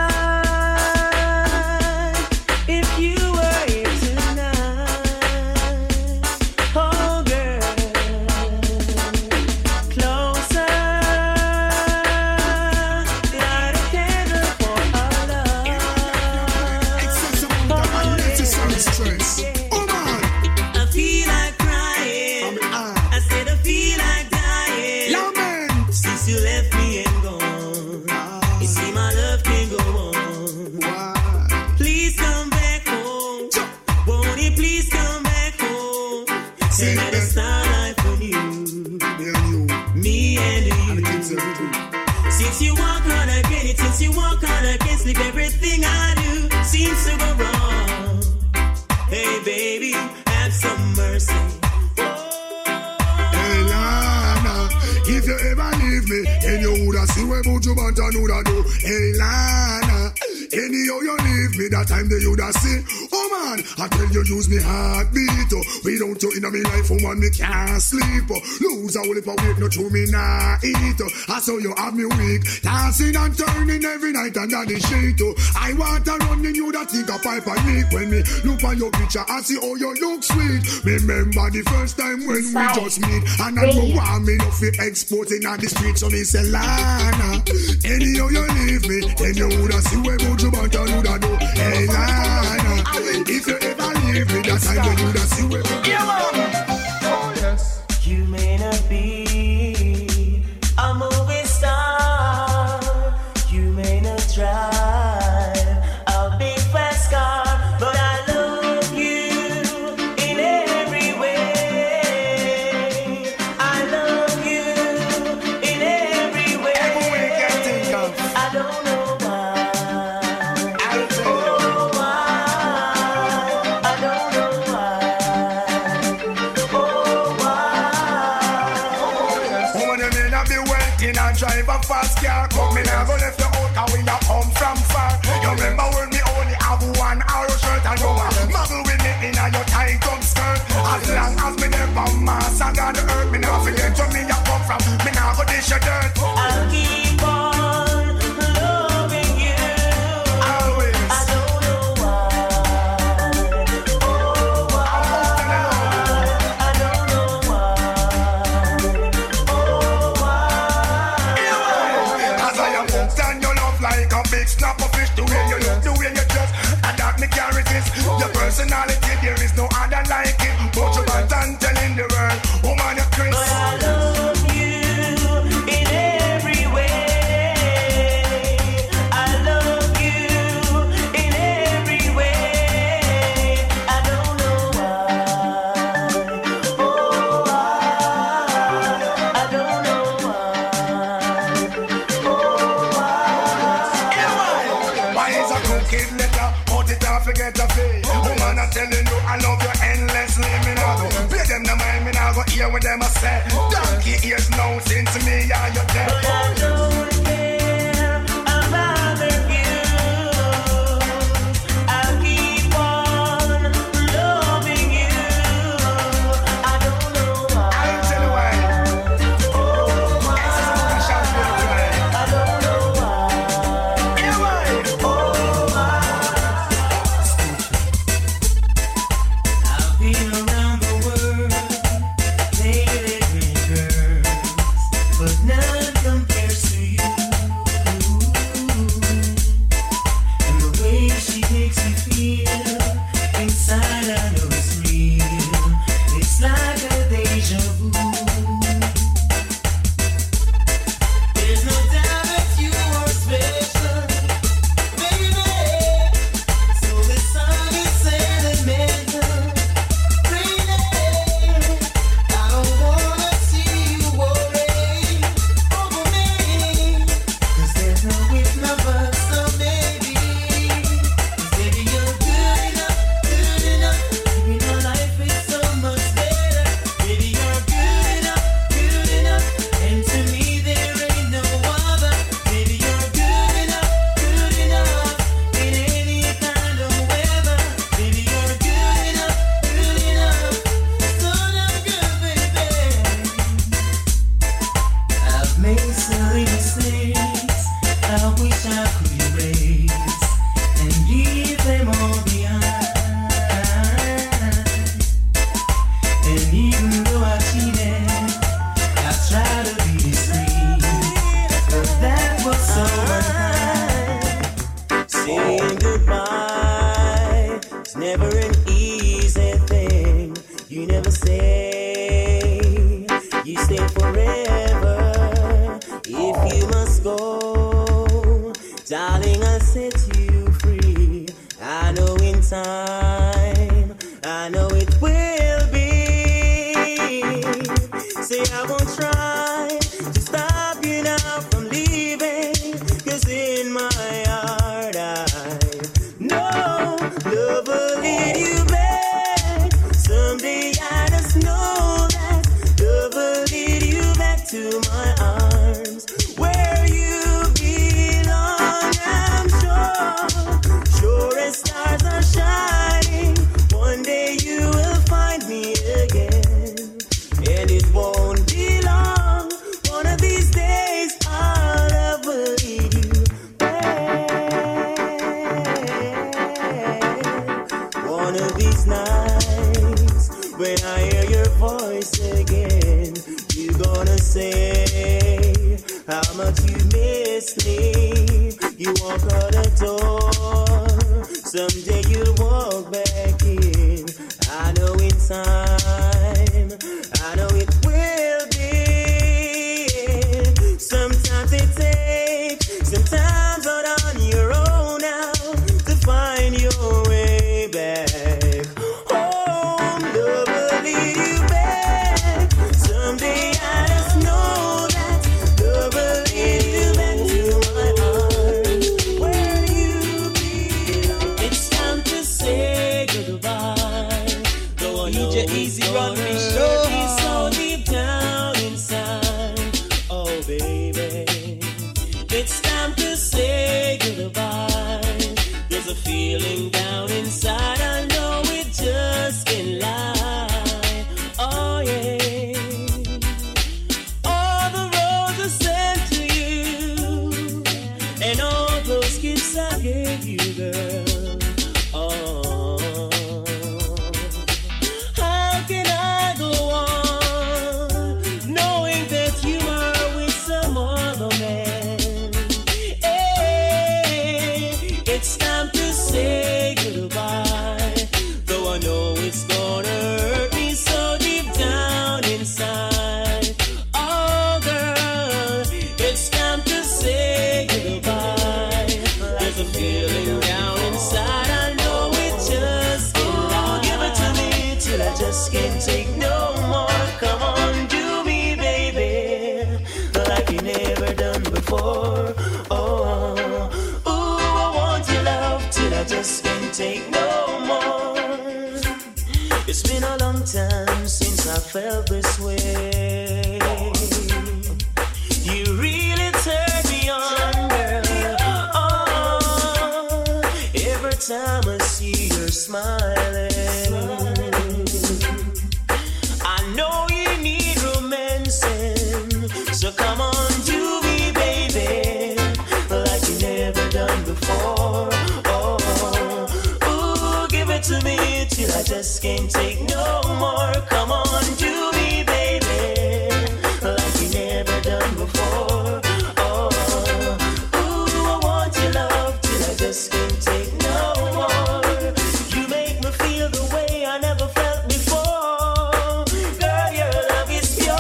side. If you were here tonight, oh girl, closer, light a candle for our love. I feel like crying. I said I feel like dying. Since you left me and gone, you see my love can go on. Please come back home. Won't you please come back home? Say that it's not life for you, me and you. Since you walk out again, since you walk out again, sleep, everything I do seems to go wrong. Hey baby, have some mercy. Hey Lana, if you ever leave me, then you woulda see where Buju Banton woulda do. Hey Lana, anyhow you leave me, that time they woulda see. Oh man, I tell you use me heartbeat. Without you in my life, woman me can't sleep. Lose a whole heap of weight, no true me nah eat. I saw you have me weak, dancing and turning every night under the sheet. I want to run in you that think a pipe and me. When me look at your picture, I see how you look sweet. Remember the first time when we just meet, and I know why me no fit exporting on the streets. So me say Lana, anyhow you leave me, then you woulda see where Buju Banton woulda do. Hey Lana, if you ever leave me, that time you woulda see where Buju Banton woulda do. Oh yes. You may not be a movie star, you may not drive a big fast car, but I love you in every way. I love you in every way. Every way you can think of. I don't know why. I don't know why. I don't know why. Oh, why? Woman, you may not be working and drive a fast car, but me never left you out, and we not come from far. You remember when me only have one arrow shirt and you muggle with me in your tight up skirt. As long as me never mass and on the earth, me never forget where me you come from. Me never go dish your dirt. I'll keep on loving you. Always. big snapper fish. The way you look, the way you dress, and that me carry this. Your personality, there is no other like it. But you are done telling the world, woman, you're crazy. But I love you in every way. I love you in every way. I don't know why. Oh, I don't know why. Oh, why is a cookie letter? Put it off, forget the fee. Woman, I'm telling you, I love you endlessly. Me now go pay them the mind, me now go hear what them a say. Donkey ears now since me and you dead. but I don't care about you. I'll keep on loving you. I don't know why. I tell you why. This is a special little tonight. I don't know why. Yeah, why? I've been around the world, dated many girls, but none compares to you. And the way she makes me feel inside, I know it's real. It's like a deja vu. There's no doubt that you are special, baby. So this song is sentimental, really. I don't wanna see you worry over me, 'cause there's no with my but so baby. 'Cause baby, you're good enough. Baby, my life is so much better. Baby, you're good enough. And to me there ain't no other. Baby, you're good enough. In any kind of weather. Baby, you're good enough. So damn good, baby. I've made silly mistakes. I wish I could erase and leave them all behind. And even though I cheated, I tried to be discreet, but that was so unkind. Saying goodbye is never an easy thing. You never say, you stay forever. If you must go, darling, I'll set you free. I know in time, I know it will be. Say I won't try to stop you now from leaving, 'cause in my heart I know love will lead you back. Someday I just know that love will lead you back to my arms, where you belong. I'm sure as stars are shining, one day you will find me again, and it won't be long. One of these days our love will lead you back. One of these nights, when I hear your voice again, you're gonna say how much you miss me. You walk out the door, someday you'll walk back in. I know in time, I know it will be. Sometimes it takes, sometimes out on your own now, to find your way back home. Love will lead you back. Someday I just know that love will lead you back to my arms, where you belong. It's time to say goodbye. Go on, DJ Easy Run it's time to say goodbye. Though I know it's gonna hurt me so deep down inside. Oh girl, it's time to say goodbye. There's a feeling down inside, I know it just can't lie. Give it to me till I just can't take no more. Come on, do me, baby, like you never done before. Oh, ooh, I want your love till I just can't take no more. It's been a long time since I felt this way. You really turned me on, girl. Oh, every time I see her smiling, I know you need romancing. So come on, do me, baby, like you never done before. Oh, ooh, give it to me till I just can't take no more. Come on, do me, baby, like you never done before. Oh, ooh, I want your love till I just can't take no more. You make me feel the way I never felt before. Girl, your love is pure.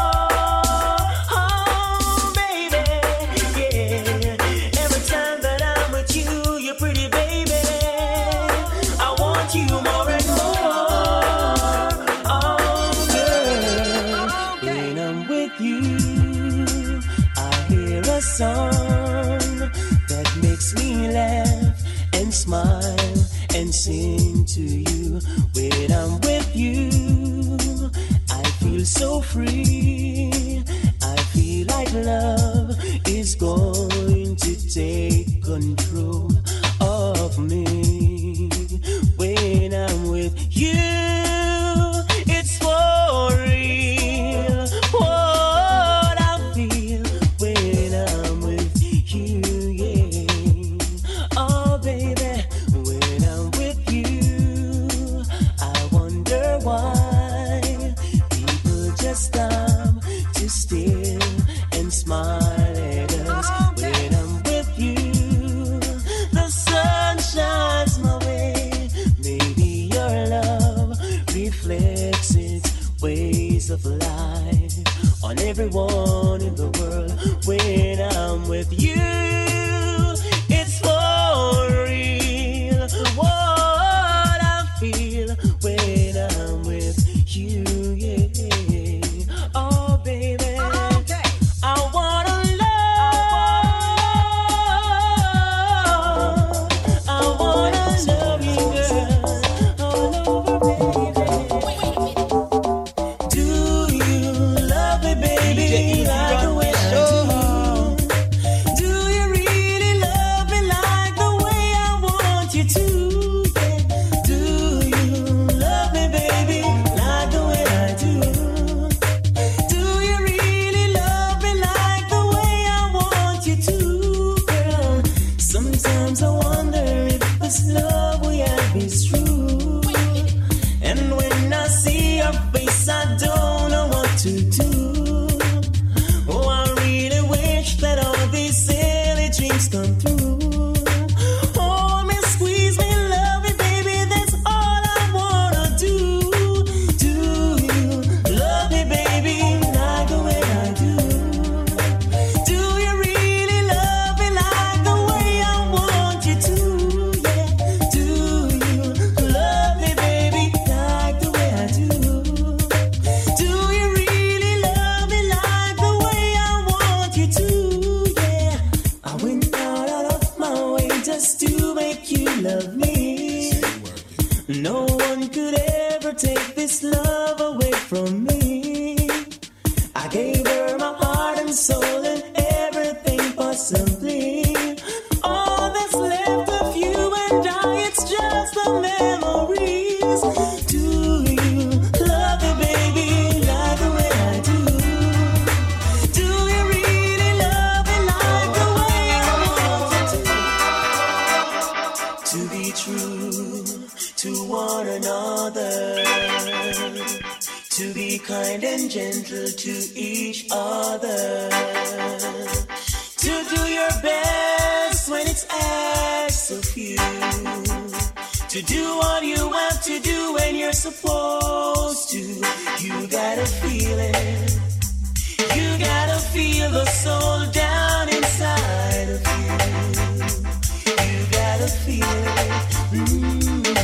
Oh, baby, yeah. Every time that I'm with you, you're pretty, baby. I want you more and more. Oh, girl, when I'm with you, I hear a song that makes me laugh and smile and sing to you. When I'm with you, I feel so free. I feel like love is going to take control of me. When I'm with you, it's for real. What I feel when I'm with you, yeah. Oh, baby, when I'm with you, I wonder why people just stop to stare and smile at us. When I'm with you, the sun shines my way. Maybe your love reflects its ways of life on everyone in the world. When I'm with you, it's for real. What I feel when I'm with you, yeah. Oh, baby, I wanna love. I wanna love you, girl, all over, baby. Do you love me, baby, like the way I do? Do you really love me like the way I want you to? Yeah. Do you love me, baby, like the way I do? Do you really love me like the way I want you to, girl? Sometimes I wonder if this love we have is true. And when I see your face, I don't know what to do. Oh, I really wish that all these silly dreams come true. Hold me, squeeze me, love me, baby, that's all I wanna do. Do you love me, baby, like the way I do? Do you really love me like the way I want you to? Yeah. Do you love me, baby, like the way I do? Do you really love me like the way I want you to? Yeah. I went out of my way just to make you love me. No one could ever take this love away from me. I gave her my heart and soul and everything possibly. All that's left of you and I, it's just the memories. Do you love me, baby, like the way I do? Do you really love me like the way I want you to? To be true to one another, to be kind and gentle to each other, to do your best when it's asked of you. to do what you have to do when you're supposed to. You gotta feel it. You gotta feel the soul down inside of you. You gotta feel it.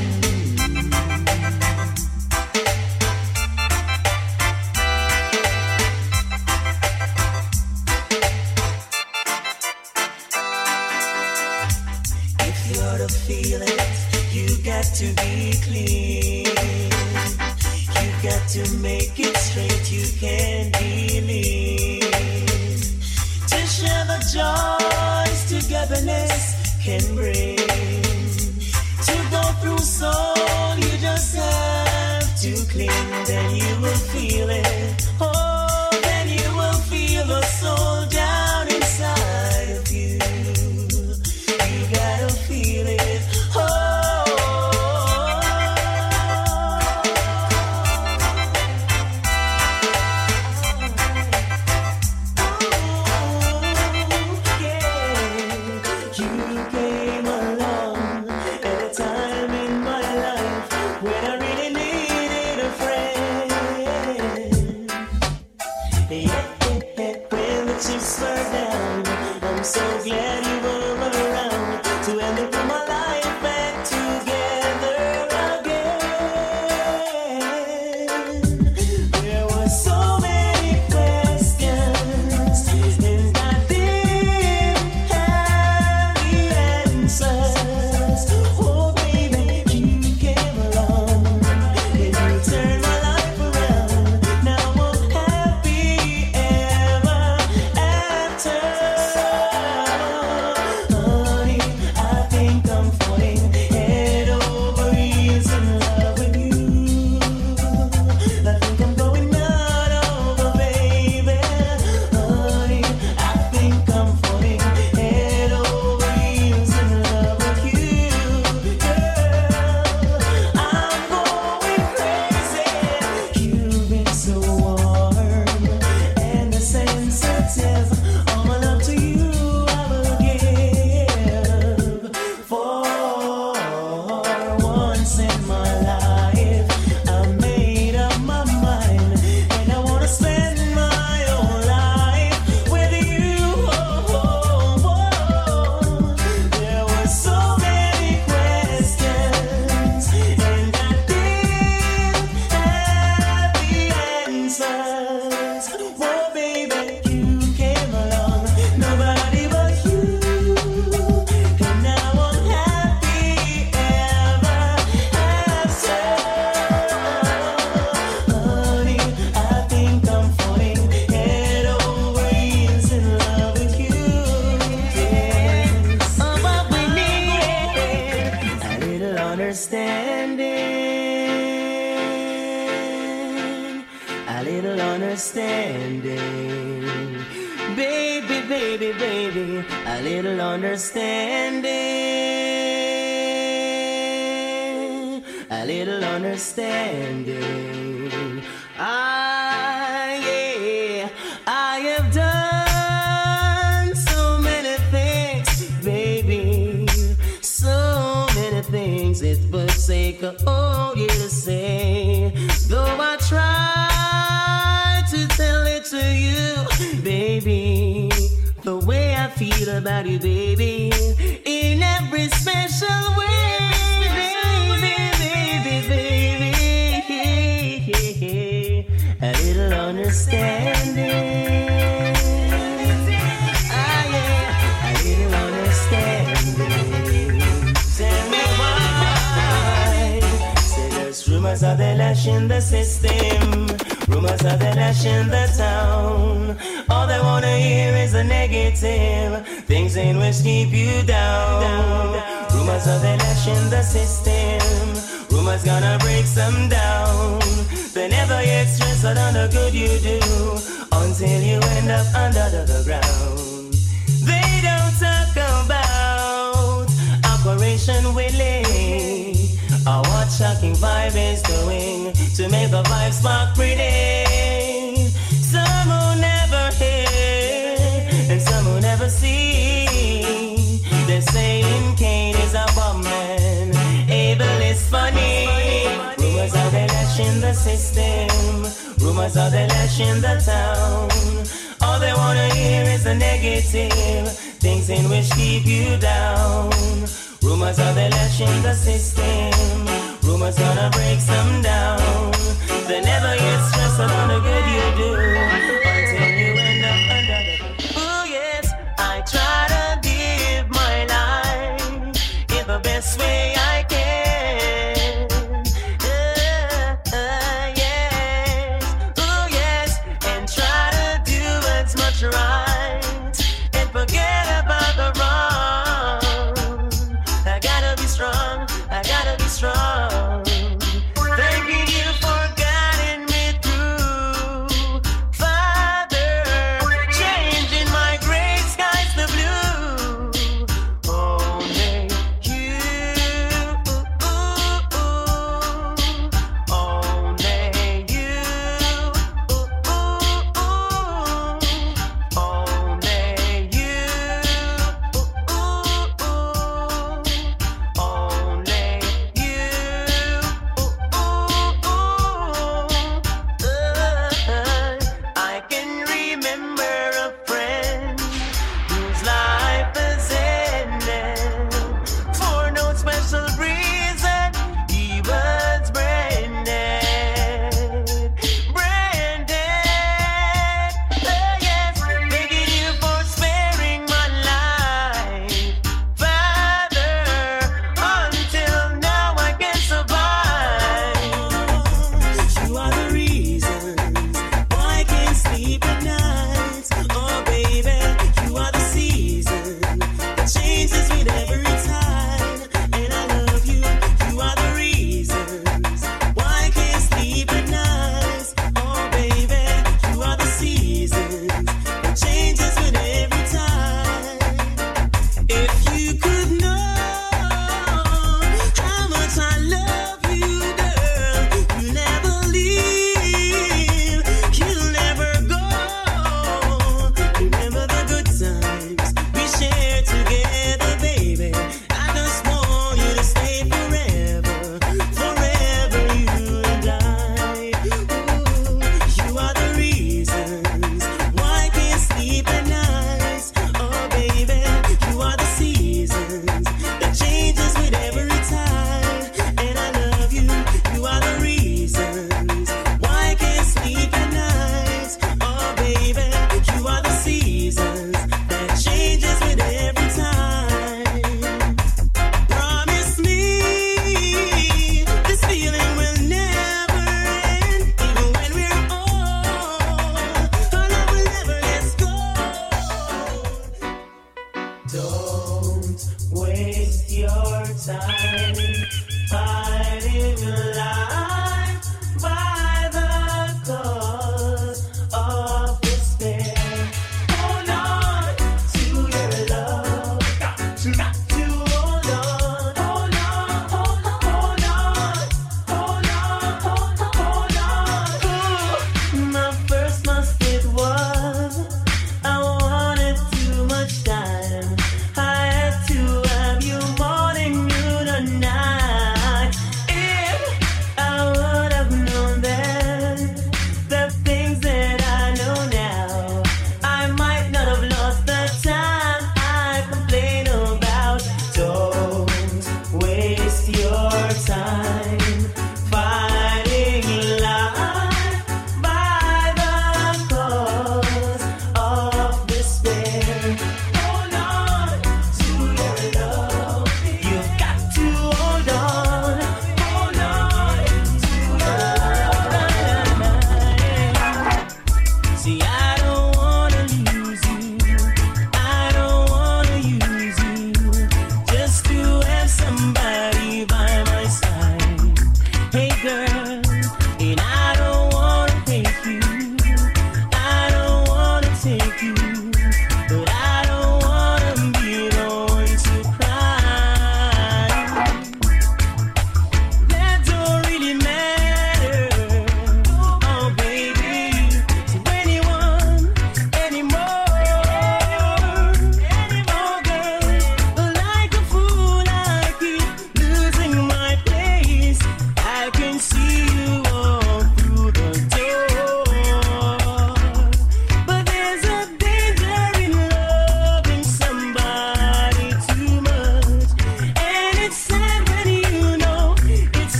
Feel it, you got to be clean. You got to make it straight, you can't believe. To share the joys togetherness can bring. To go through soul, you just have to cling. Then you will feel it. Oh, then you will feel the soul down inside of you. You gotta feel it. In the system, rumors are the lash in the town. All they wanna hear is the negative, things in which keep you down. Rumors are the lash in the system, rumors gonna break some down. They never get stressed on the good you do, until you end up under the ground. They don't talk about Operation Willie, or what shocking vibe is doing to make the vibe spark pretty. Some will never hear, and some will never see. They're saying Cain is a bomb man, Abel lashing the system. Rumors are the lashing the town. All they wanna hear is the negative, things in which keep you down. Rumors are the lashing the system. Rumors gonna break some down. They never get stressed on the good you do until you end up under the. Oh yes, I try to live my life in the best way I can. Yes, oh yes, and try to do as much right and forget about the wrong. I gotta be strong. I gotta be strong. Thanking you for guiding me through, Father, changing my gray skies to blue. Only you, only you, only you.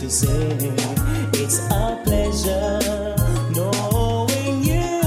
to say. It's a pleasure knowing you,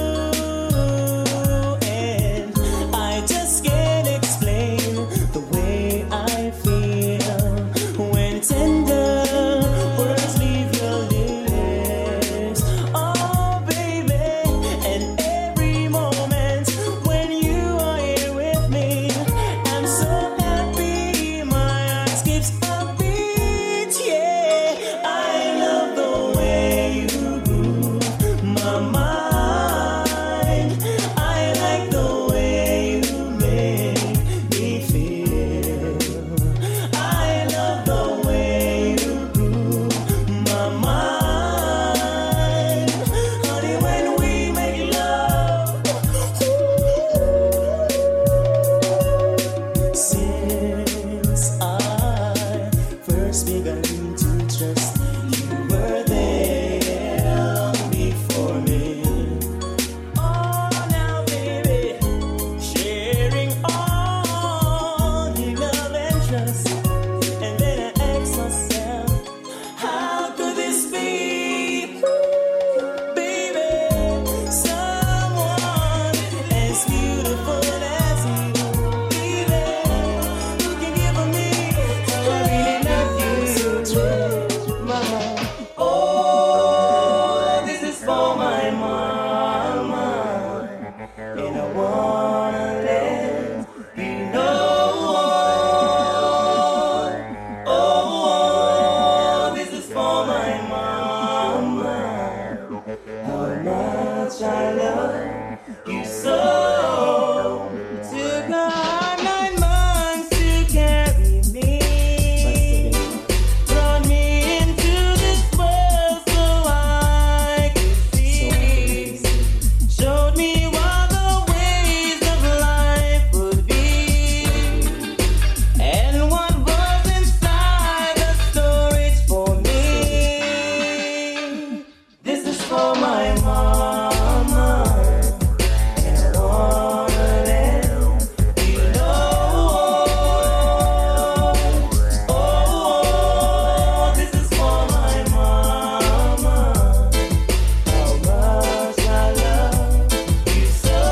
and I just can't explain the way I feel when tender words leave your lips. Oh baby, and every moment when you are here with me, I'm so happy my heart skips a beat. Yeah, I love the way you move my mind. I like the way you make me feel. I love the way you move my mind. Honey, when we make love, since I first began to trust, you were there long before me. Oh, now baby, sharing all your love and trust, and then I ask myself, how could this be, baby? Someone as beautiful as you, baby, who can give me how I really love you, mama. Oh, this is for my mama, and I wanna let you know. Oh, this is for my mama, how much I love you so. Took her 9 months to carry me, brought me into this world so I could see, showed me what the ways of life would be, and what was inside the storage for me. This is for my mama, and I wanna let you know. Oh, this is for my mama, how much I love you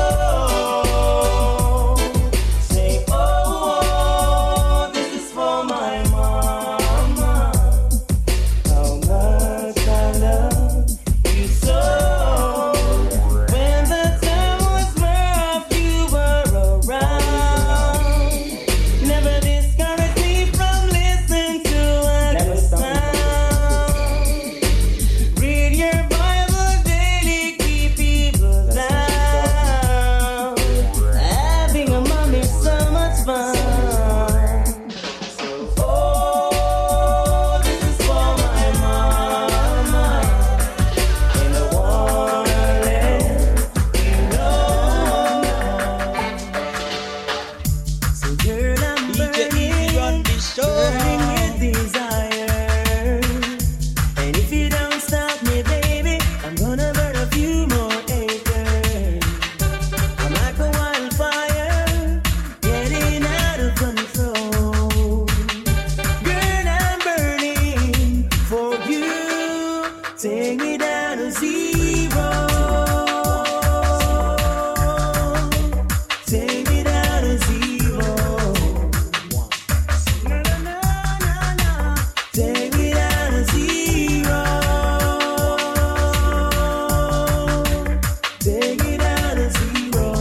so. Say, oh, this is for my mama, how much I love you so. When the time was rough, you were around. Never discouraged me from listening to what you sound. Read your Bible daily, keep people down. Having a mom is so much fun. So, oh, this is for my mama, and I wanna let you know. So girl, I'm burning with desire, and if you don't stop me, baby, I'm gonna burn a few more acres. I'm like a wildfire, getting out of control. Girl, I'm burning for you. Take me down to zero. Take me down to zero. No, no, no, no, no. Take me down to zero. Take me down to zero.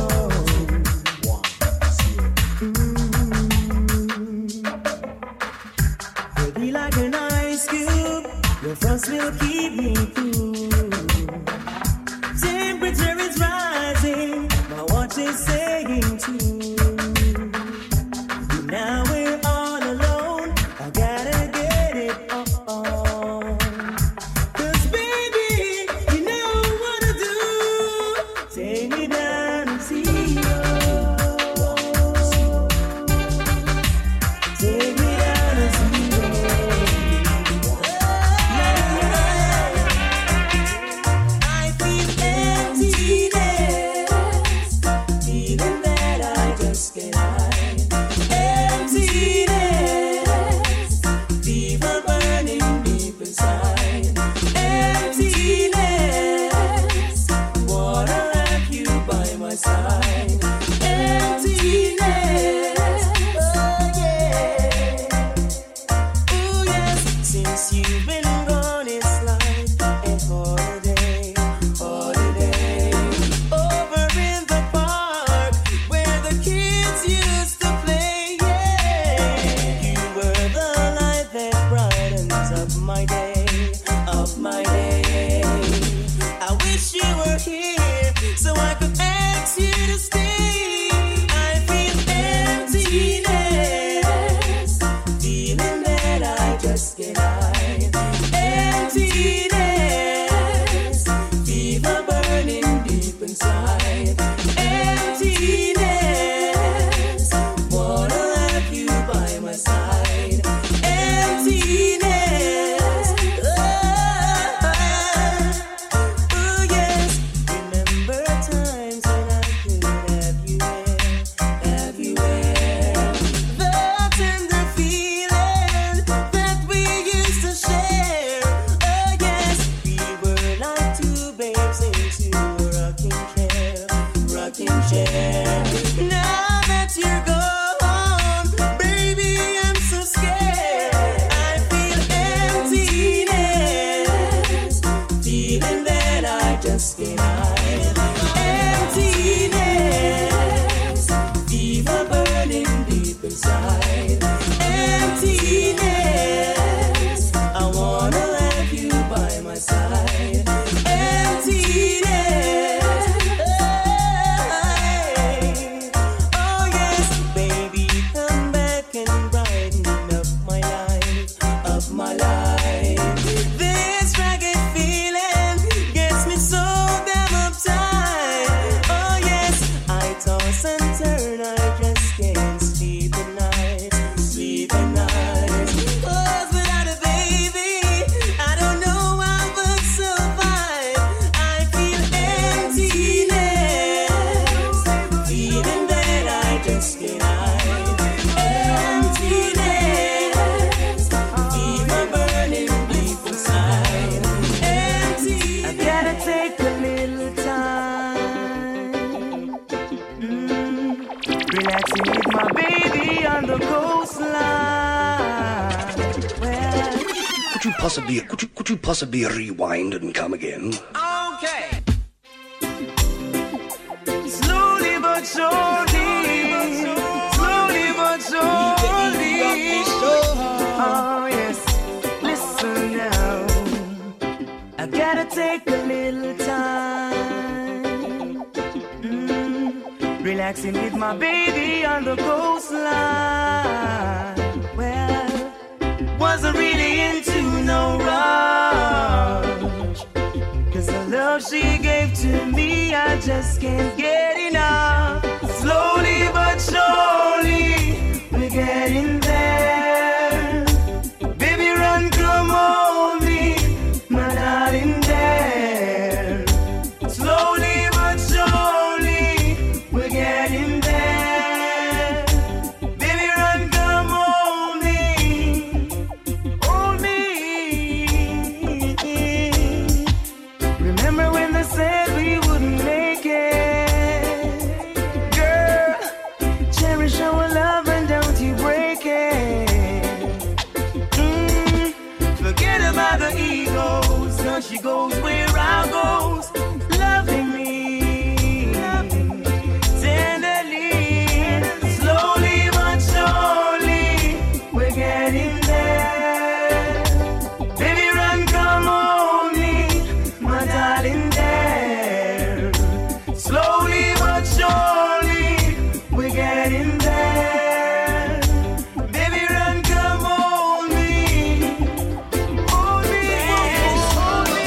You'll be like an ice cube. Your frost will keep me cool. Temperature is rising. My watch is saying too. Now we're all alone. I gotta get it on. 'Cause baby, you know what to do. Take me down to zero. Take me down to zero. Since you've been gone, it's like a holiday, holiday. Over in the park where the kids used to play, yeah. You were the light that brightens up my day, up my day. I wish you were here so I could ask you to stay. I feel emptiness, feeling that I just can't hide. Emptiness, fever burning deep inside. Emptiness, wanna have you by my side. Emptiness, oh yes. Remember times when I could have you there. The tender feeling that we used to share. Oh yes, we were like two babes into a rocking chair. Now that you're gone, baby, I'm so scared. I feel emptiness, feeling that I just can't hide. Emptiness, fever burning deep inside. Emptiness, I wanna have you by my side. Emptiness, oh yes, baby, come back and brighten up my life, up my life. This ragged feeling gets me so damn uptight. Oh yes, I toss and turn, I just can't sleep at night, sleep at night. 'Cause without a baby, I don't know how I would survive. I feel emptiness, feeling that I just can't hide. Emptiness, fever burning deep inside. Empty, I gotta take a little time, relaxing with my baby on the coastline. Well, Could you possibly rewind and come again? okay. Slowly but surely, slowly but surely. Oh yes, listen now. I gotta take a little time, relaxing with my baby on the coastline. Well, wasn't really into no rush, 'cause the love she gave to me, I just can't get enough. Slowly but surely, we're getting there. Baby, run, come on me, my darling there. Slowly but surely, we're getting there. Baby, run, come on me, hold me. Remember when they said we wouldn't make it? Girl, cherish our love and don't you break it. Forget about the egos, cause she goes where I goes, loving me tenderly. Slowly but surely, we're getting there. Baby, run, come on me, my darling there. Slowly but surely, we're getting there. Baby, run, come on me, hold me, hold me.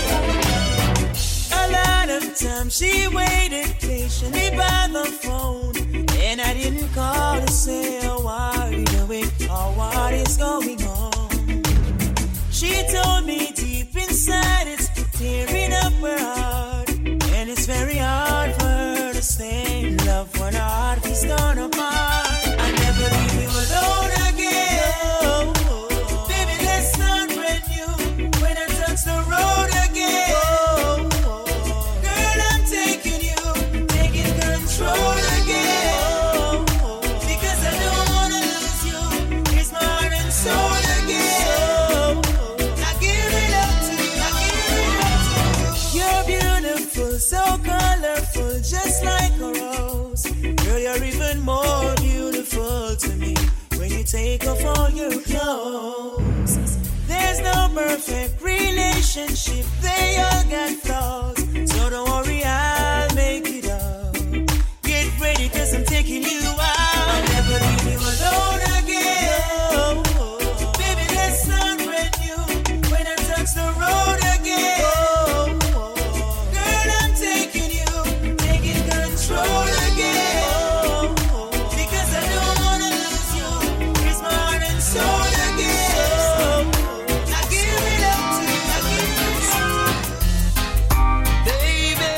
A lot of time she waited patiently by the phone, and I didn't call to say how are you doing or what is going on. She told me deep inside it's tearing up her heart, and it's very hard for her to stay in love when her heart is torn apart. I never leave you alone again. Baby, let's start brand new when I touch the road again. Girl, I'm taking you, taking control again. Because I don't wanna lose you, here's my heart and soul again. take off all your clothes. There's no perfect relationship, they all got flaws. So don't worry, I'll make it up. Get ready, cause I'm taking you out. I'll never leave you alone again. Baby, let's start brand new. When I touch the road again, girl, I'm taking you, taking control again. Because I don't wanna lose you. Here's my heart and soul again. I give it up to you, I give it up to you. Baby,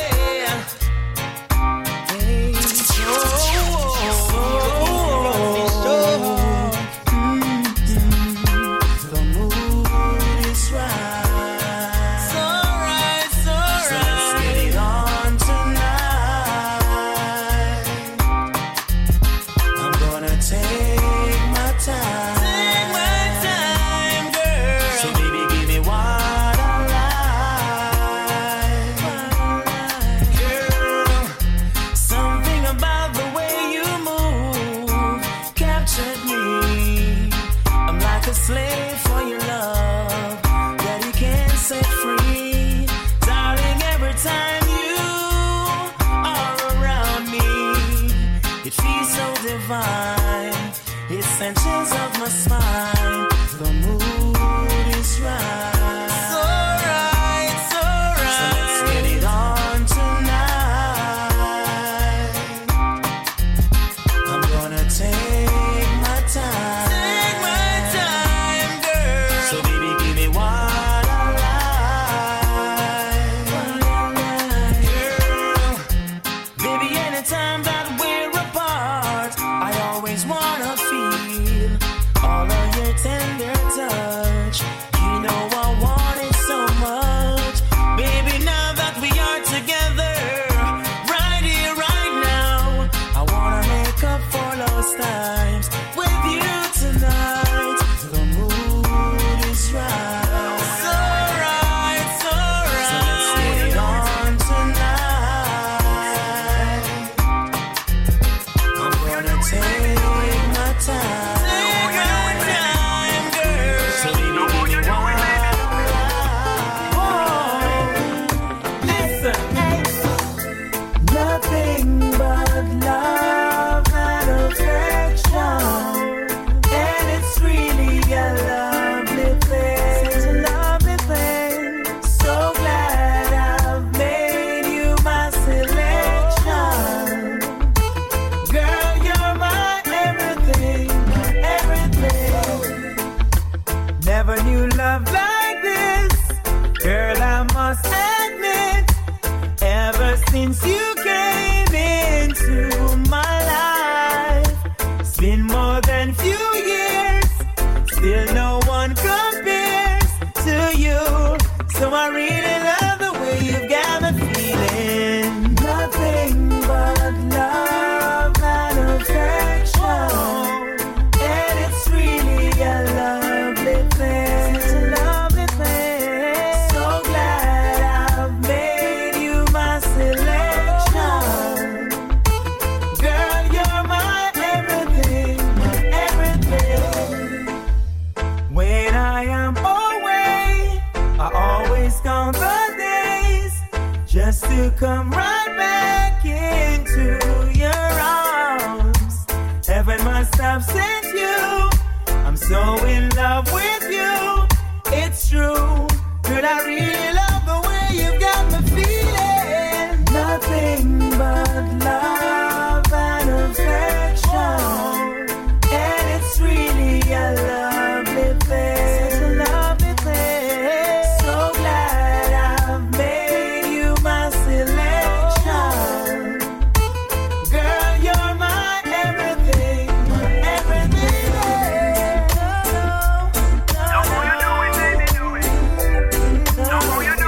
the mood is right. So right, so let's get it on tonight. I'm gonna take my time. Take my time, girl. So baby, give me what I like. Girl, something about the way you move captured me. I'm like a slave for your love that you can't set free. Darling, every time you are around me, it feels so divine. Essentials of my spine. The mood is right. So right, so right. So let's get it on tonight. I'm gonna take my time. Take my time, girl. So baby, give me what I like. Girl, baby, anytime that we're apart, I always wanna feel all of your tender touch. You know I want it so much. Baby, now that we are together, right here, right now, I wanna make up for lost times with you tonight. The mood is right. So right, so right. So let's get it on tonight. I'm gonna take my time. Take my time, girl. So baby, give me what I like. Listen. Nothing but love and affection, and it's really a lovely thing. Such a lovely thing. So glad I've made you my selection. Girl, you're my everything, everything. Never knew love like this. Girl, I must admit, ever since you came into my life, it's been more than few years. Still no one compares to you. So I really love the way you've got me feeling. Nothing but love and affection, and it's really a lovely thing. Such a lovely thing. So glad I've made you my selection. Girl, you're my everything, everything. When I am away, I always count the days just to come right back into your arms. Heaven must have sent you. I'm so in love with you. It's true. Girl, I really love the way you've got me feeling. Nothing but love and affection, and it's really a lovely thing. Such a lovely thing. So glad I've made you my selection. Girl, you're my everything, everything. Know who you doing, baby, do it. Know who you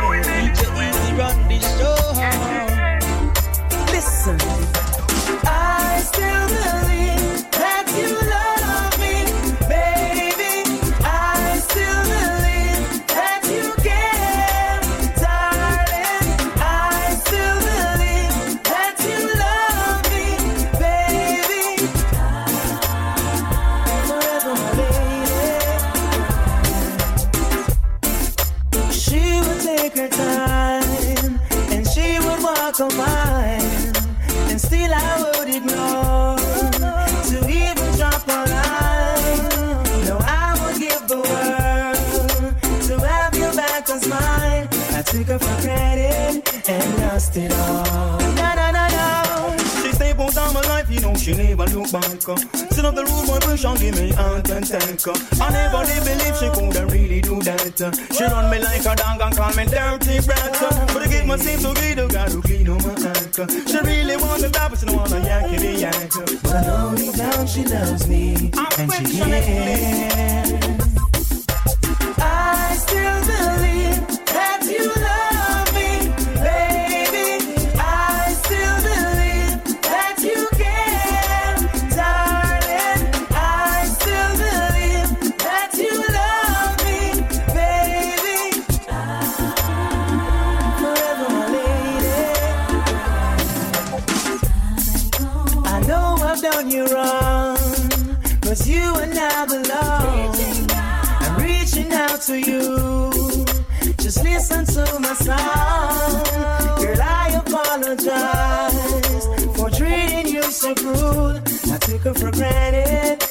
take her time, and she would walk a mile, and still I would ignore to even drop a line. No, I would give the world to have you back as mine. I took her for granted and lost it all. No, no, no, no. She stayed both all my life, you know she never look back. Sit up the room, boy, push and give me heart and take. I never did believe she could really do that. She run me like a dog and call me dirty brat. But I get my seat to be the guy who clean up my act. She really wants to die, but she don't want to yanky the yank. But I know deep down she loves me, and she cares. I still believe that you love me, baby. I still believe that you care, darling. I still believe that you love me, baby. Forever my lady. I know I've done you wrong, 'cause you and I belong. I'm reaching out to you, just listen to my song. Girl, I apologize for treating you so cruel. I took her for granted